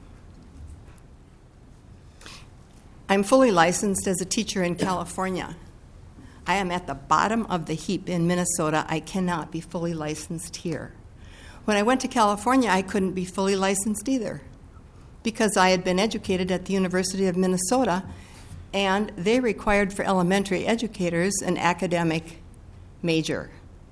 I'm fully licensed as a teacher in California. I am at the bottom of the heap in Minnesota. I cannot be fully licensed here. When I went to California, I couldn't be fully licensed either because I had been educated at the University of Minnesota, and they required for elementary educators an academic major.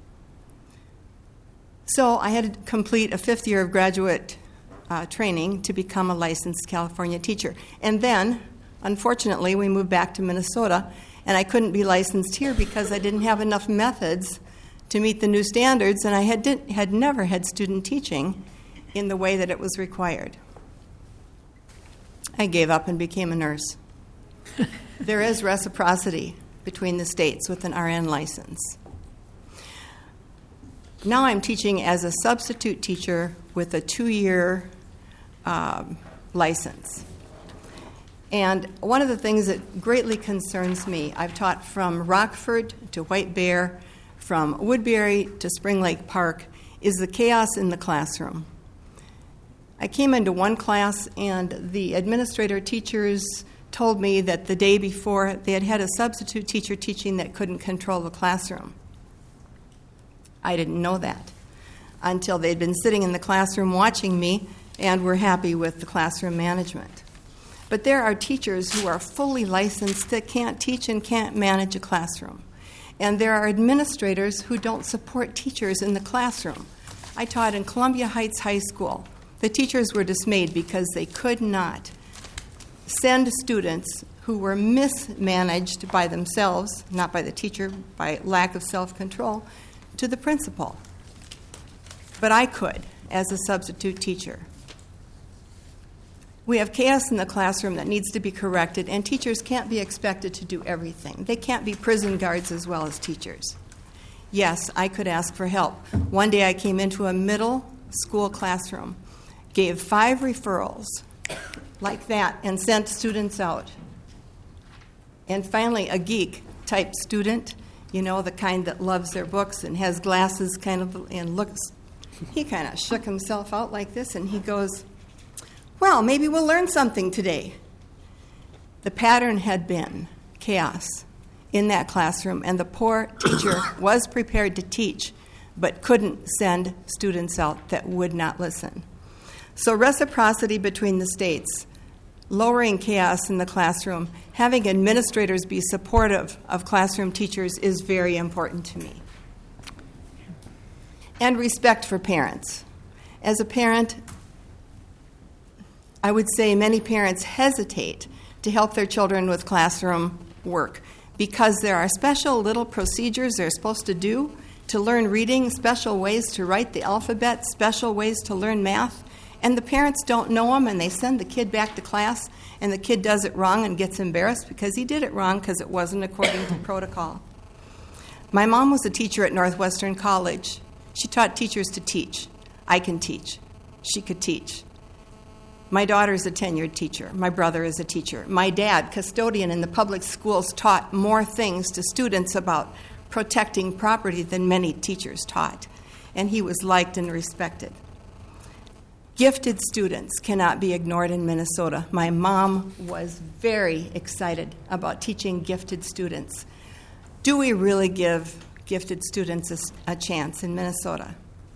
So I had to complete a 5th year of graduate training to become a licensed California teacher. And then, unfortunately, we moved back to Minnesota, and I couldn't be licensed here because I didn't have enough methods to meet the new standards, and I had never had student teaching in the way that it was required. I gave up and became a nurse. There is reciprocity between the states with an RN license. Now I'm teaching as a substitute teacher with a 2-year license. And one of the things that greatly concerns me, I've taught from Rockford to White Bear, from Woodbury to Spring Lake Park, is the chaos in the classroom. I came into one class, and the administrator teachers told me that the day before they had had a substitute teacher teaching that couldn't control the classroom. I didn't know that until they'd been sitting in the classroom watching me and were happy with the classroom management. But there are teachers who are fully licensed that can't teach and can't manage a classroom. And there are administrators who don't support teachers in the classroom. I taught in Columbia Heights High School. The teachers were dismayed because they could not send students who were mismanaged by themselves, not by the teacher, by lack of self-control, to the principal. But I could, as a substitute teacher. We have chaos in the classroom that needs to be corrected, and teachers can't be expected to do everything. They can't be prison guards as well as teachers. Yes, I could ask for help. One day I came into a middle school classroom, gave 5 referrals like that and sent students out. And finally, a geek-type student, you know, the kind that loves their books and has glasses kind of and looks, he kind of shook himself out like this, and he goes, well, maybe we'll learn something today. The pattern had been chaos in that classroom, and the poor teacher was prepared to teach, but couldn't send students out that would not listen. So reciprocity between the states, lowering chaos in the classroom, having administrators be supportive of classroom teachers is very important to me. And respect for parents. As a parent, I would say many parents hesitate to help their children with classroom work because there are special little procedures they're supposed to do to learn reading, special ways to write the alphabet, special ways to learn math, and the parents don't know them, and they send the kid back to class, and the kid does it wrong and gets embarrassed because he did it wrong because it wasn't according to protocol. My mom was a teacher at Northwestern College. She taught teachers to teach. I can teach. She could teach. My daughter is a tenured teacher. My brother is a teacher. My dad, custodian in the public schools, taught more things to students about protecting property than many teachers taught, and he was liked and respected. Gifted students cannot be ignored in Minnesota. My mom was very excited about teaching gifted students. Do we really give gifted students a chance in Minnesota?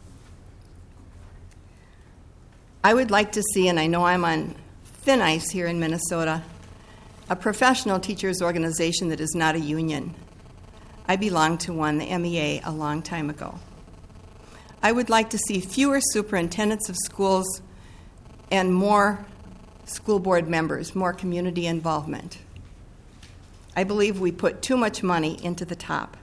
I would like to see, and I know I'm on thin ice here in Minnesota, a professional teachers organization that is not a union. I belonged to one, the MEA, a long time ago. I would like to see fewer superintendents of schools and more school board members, more community involvement. I believe we put too much money into the top.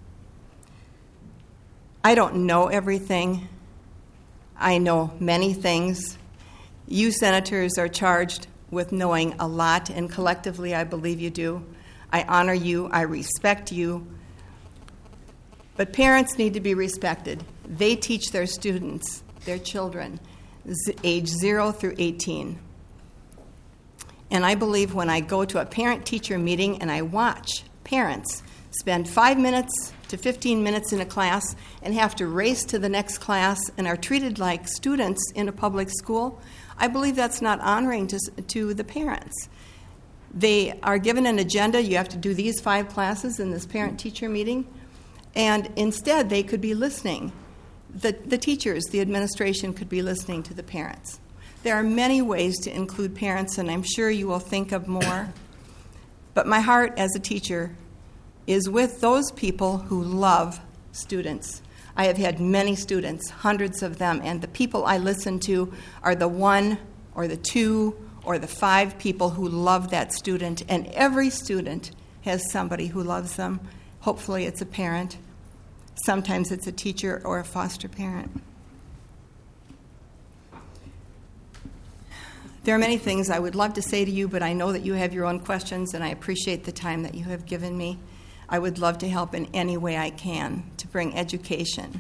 I don't know everything. I know many things. You senators are charged with knowing a lot, and collectively I believe you do. I honor you. I respect you. But parents need to be respected. They teach their students, their children, age 0 through 18. And I believe when I go to a parent-teacher meeting and I watch parents spend 5 minutes to 15 minutes in a class and have to race to the next class and are treated like students in a public school, I believe that's not honoring to the parents. They are given an agenda. You have to do these 5 classes in this parent-teacher meeting. And instead, they could be listening. The teachers, the administration could be listening to the parents. There are many ways to include parents, and I'm sure you will think of more. But my heart as a teacher is with those people who love students. I have had many students, hundreds of them, and the people I listen to are the 1 or the 2 or the 5 people who love that student, and every student has somebody who loves them. Hopefully it's a parent. Sometimes it's a teacher or a foster parent. There are many things I would love to say to you, but I know that you have your own questions, and I appreciate the time that you have given me. I would love to help in any way I can to bring education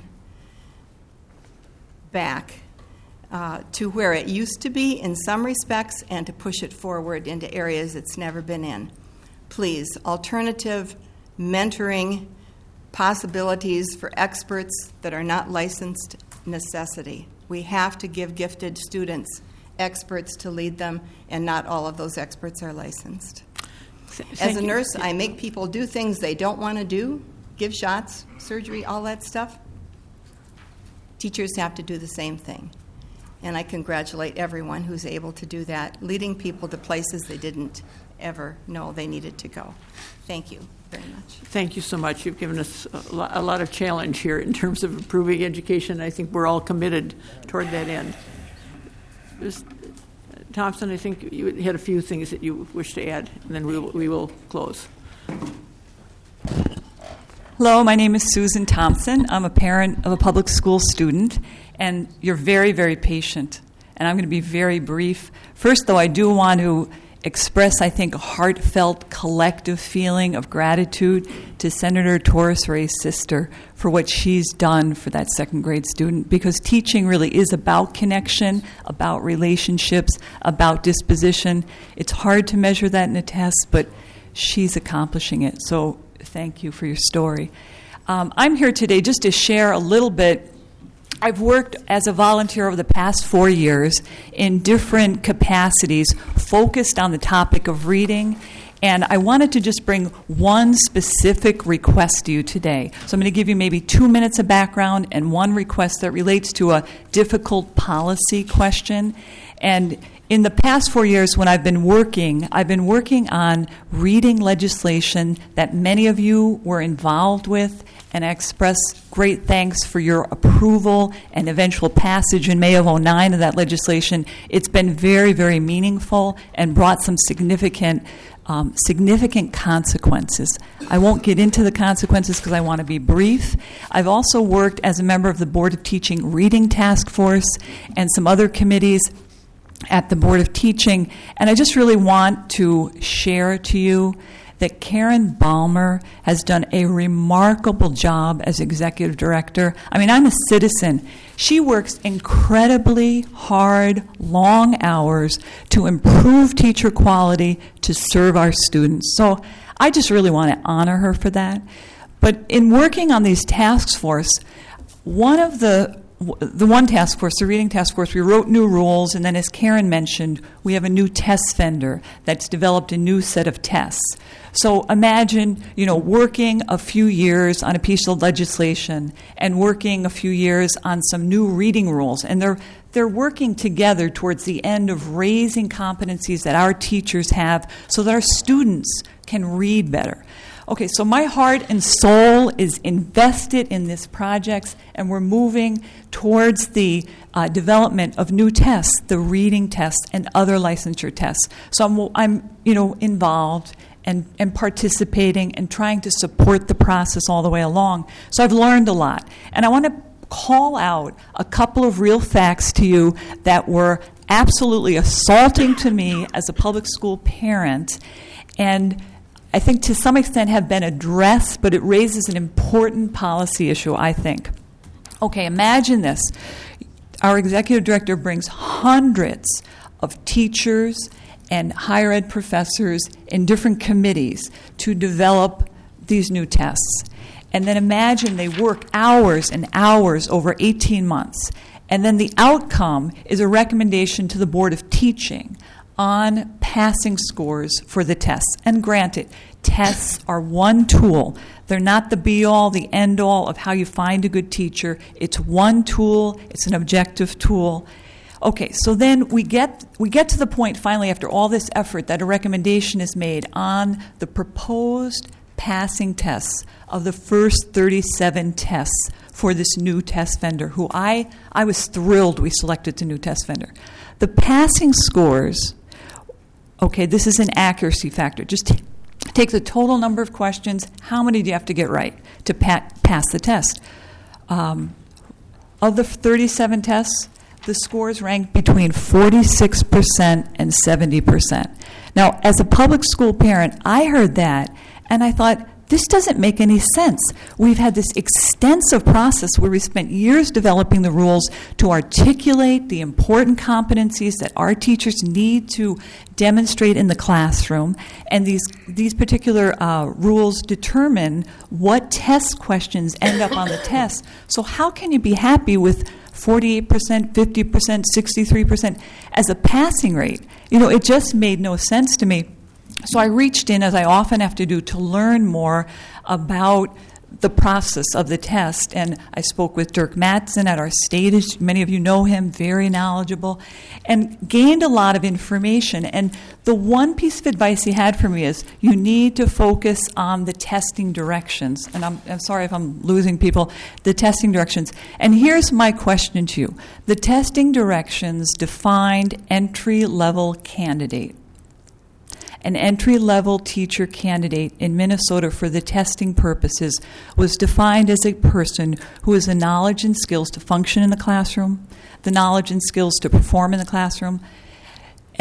back to where it used to be in some respects and to push it forward into areas it's never been in. Please, alternative mentoring possibilities for experts that are not licensed necessity. We have to give gifted students experts to lead them, and not all of those experts are licensed. As a nurse, I make people do things they don't want to do, give shots, surgery, all that stuff. Teachers have to do the same thing. And I congratulate everyone who's able to do that, leading people to places they didn't ever know they needed to go. Thank you very much. Thank you so much. You've given us a lot of challenge here in terms of improving education. I think we're all committed toward that end. Ms. Thompson, I think you had a few things that you wish to add, and then we will close. Hello, my name is Susan Thompson. I'm a parent of a public school student, and you're very, very patient. And I'm going to be very brief. First, though, I do want to express, I think, a heartfelt collective feeling of gratitude to Senator Torres Ray's sister for what she's done for that second grade student, because teaching really is about connection, about relationships, about disposition. It's hard to measure that in a test, but she's accomplishing it. So thank you for your story. I'm here today just to share a little bit. I've worked as a volunteer over the past 4 years in different capacities focused on the topic of reading, and I wanted to just bring one specific request to you today. So I'm going to give you maybe 2 minutes of background and one request that relates to a difficult policy question. And in the past 4 years when I've been working on reading legislation that many of you were involved with, and I express great thanks for your approval and eventual passage in May of 2009 of that legislation. It's been very, very meaningful and brought some significant consequences. I won't get into the consequences because I want to be brief. I've also worked as a member of the Board of Teaching Reading Task Force and some other committees at the Board of Teaching, and I just really want to share to you that Karen Balmer has done a remarkable job as executive director. I mean, I'm a citizen. She works incredibly hard, long hours to improve teacher quality to serve our students. So I just really want to honor her for that. But in working on these task force, the one task force, the reading task force, we wrote new rules, and then as Karen mentioned, we have a new test vendor that's developed a new set of tests. So imagine, working a few years on a piece of legislation and working a few years on some new reading rules, and they're working together towards the end of raising competencies that our teachers have so that our students can read better. Okay, so my heart and soul is invested in this project, and we're moving towards the development of new tests, the reading tests and other licensure tests. So I'm involved and participating and trying to support the process all the way along. So I've learned a lot, and I want to call out a couple of real facts to you that were absolutely assaulting to me as a public school parent, and I think to some extent have been addressed, but it raises an important policy issue, I think. Okay, imagine this. Our executive director brings hundreds of teachers and higher ed professors in different committees to develop these new tests. And then imagine they work hours and hours over 18 months. And then the outcome is a recommendation to the Board of Teaching on passing scores for the tests. And granted, tests are one tool. They're not the be-all, the end-all of how you find a good teacher. It's one tool. It's an objective tool. Okay, so then we get to the point finally after all this effort that a recommendation is made on the proposed passing tests of the first 37 tests for this new test vendor, who I was thrilled we selected the new test vendor. The passing scores, okay, this is an accuracy factor. Just take the total number of questions. How many do you have to get right to pass the test? Of the 37 tests, the scores rank between 46% and 70%. Now, as a public school parent, I heard that, and I thought, this doesn't make any sense. We've had this extensive process where we spent years developing the rules to articulate the important competencies that our teachers need to demonstrate in the classroom, and these particular rules determine what test questions end up on the test. So how can you be happy with 48%, 50%, 63% as a passing rate? It just made no sense to me. So I reached in, as I often have to do, to learn more about the process of the test. And I spoke with Dirk Mattson at our state, as many of you know him, very knowledgeable, and gained a lot of information. And the one piece of advice he had for me is, you need to focus on the testing directions. And I'm sorry if I'm losing people, the testing directions. And here's my question to you. The testing directions defined entry-level candidate. An entry-level teacher candidate in Minnesota for the testing purposes was defined as a person who has the knowledge and skills to function in the classroom, the knowledge and skills to perform in the classroom, and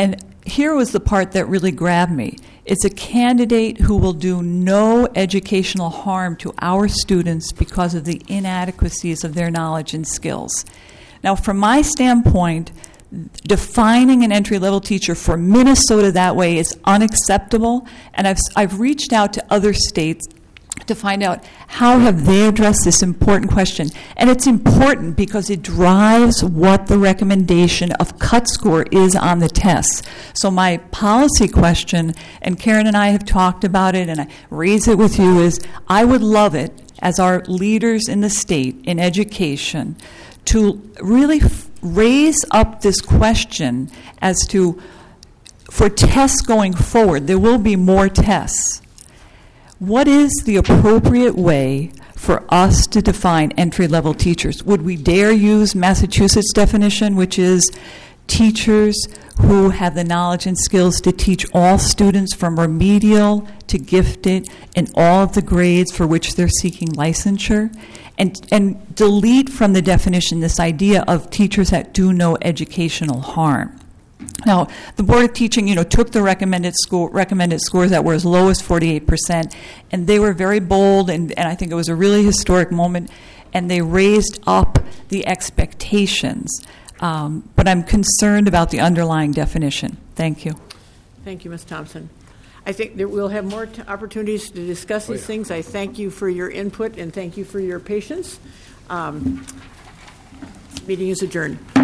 here was the part that really grabbed me. It's a candidate who will do no educational harm to our students because of the inadequacies of their knowledge and skills. Now, from my standpoint, defining an entry-level teacher for Minnesota that way is unacceptable, and I've reached out to other states to find out how have they addressed this important question. And it's important because it drives what the recommendation of cut score is on the tests. So my policy question, and Karen and I have talked about it, and I raise it with you, is I would love it, as our leaders in the state in education, to really raise up this question as to, for tests going forward, there will be more tests. What is the appropriate way for us to define entry-level teachers? Would we dare use Massachusetts' definition, which is teachers who have the knowledge and skills to teach all students from remedial to gifted in all of the grades for which they're seeking licensure? And delete from the definition this idea of teachers that do no educational harm. Now, the Board of Teaching, took the recommended scores that were as low as 48%, and they were very bold, and I think it was a really historic moment, and they raised up the expectations. But I'm concerned about the underlying definition. Thank you. Thank you, Ms. Thompson. I think that we'll have more opportunities to discuss these things. I thank you for your input, and thank you for your patience. Meeting is adjourned.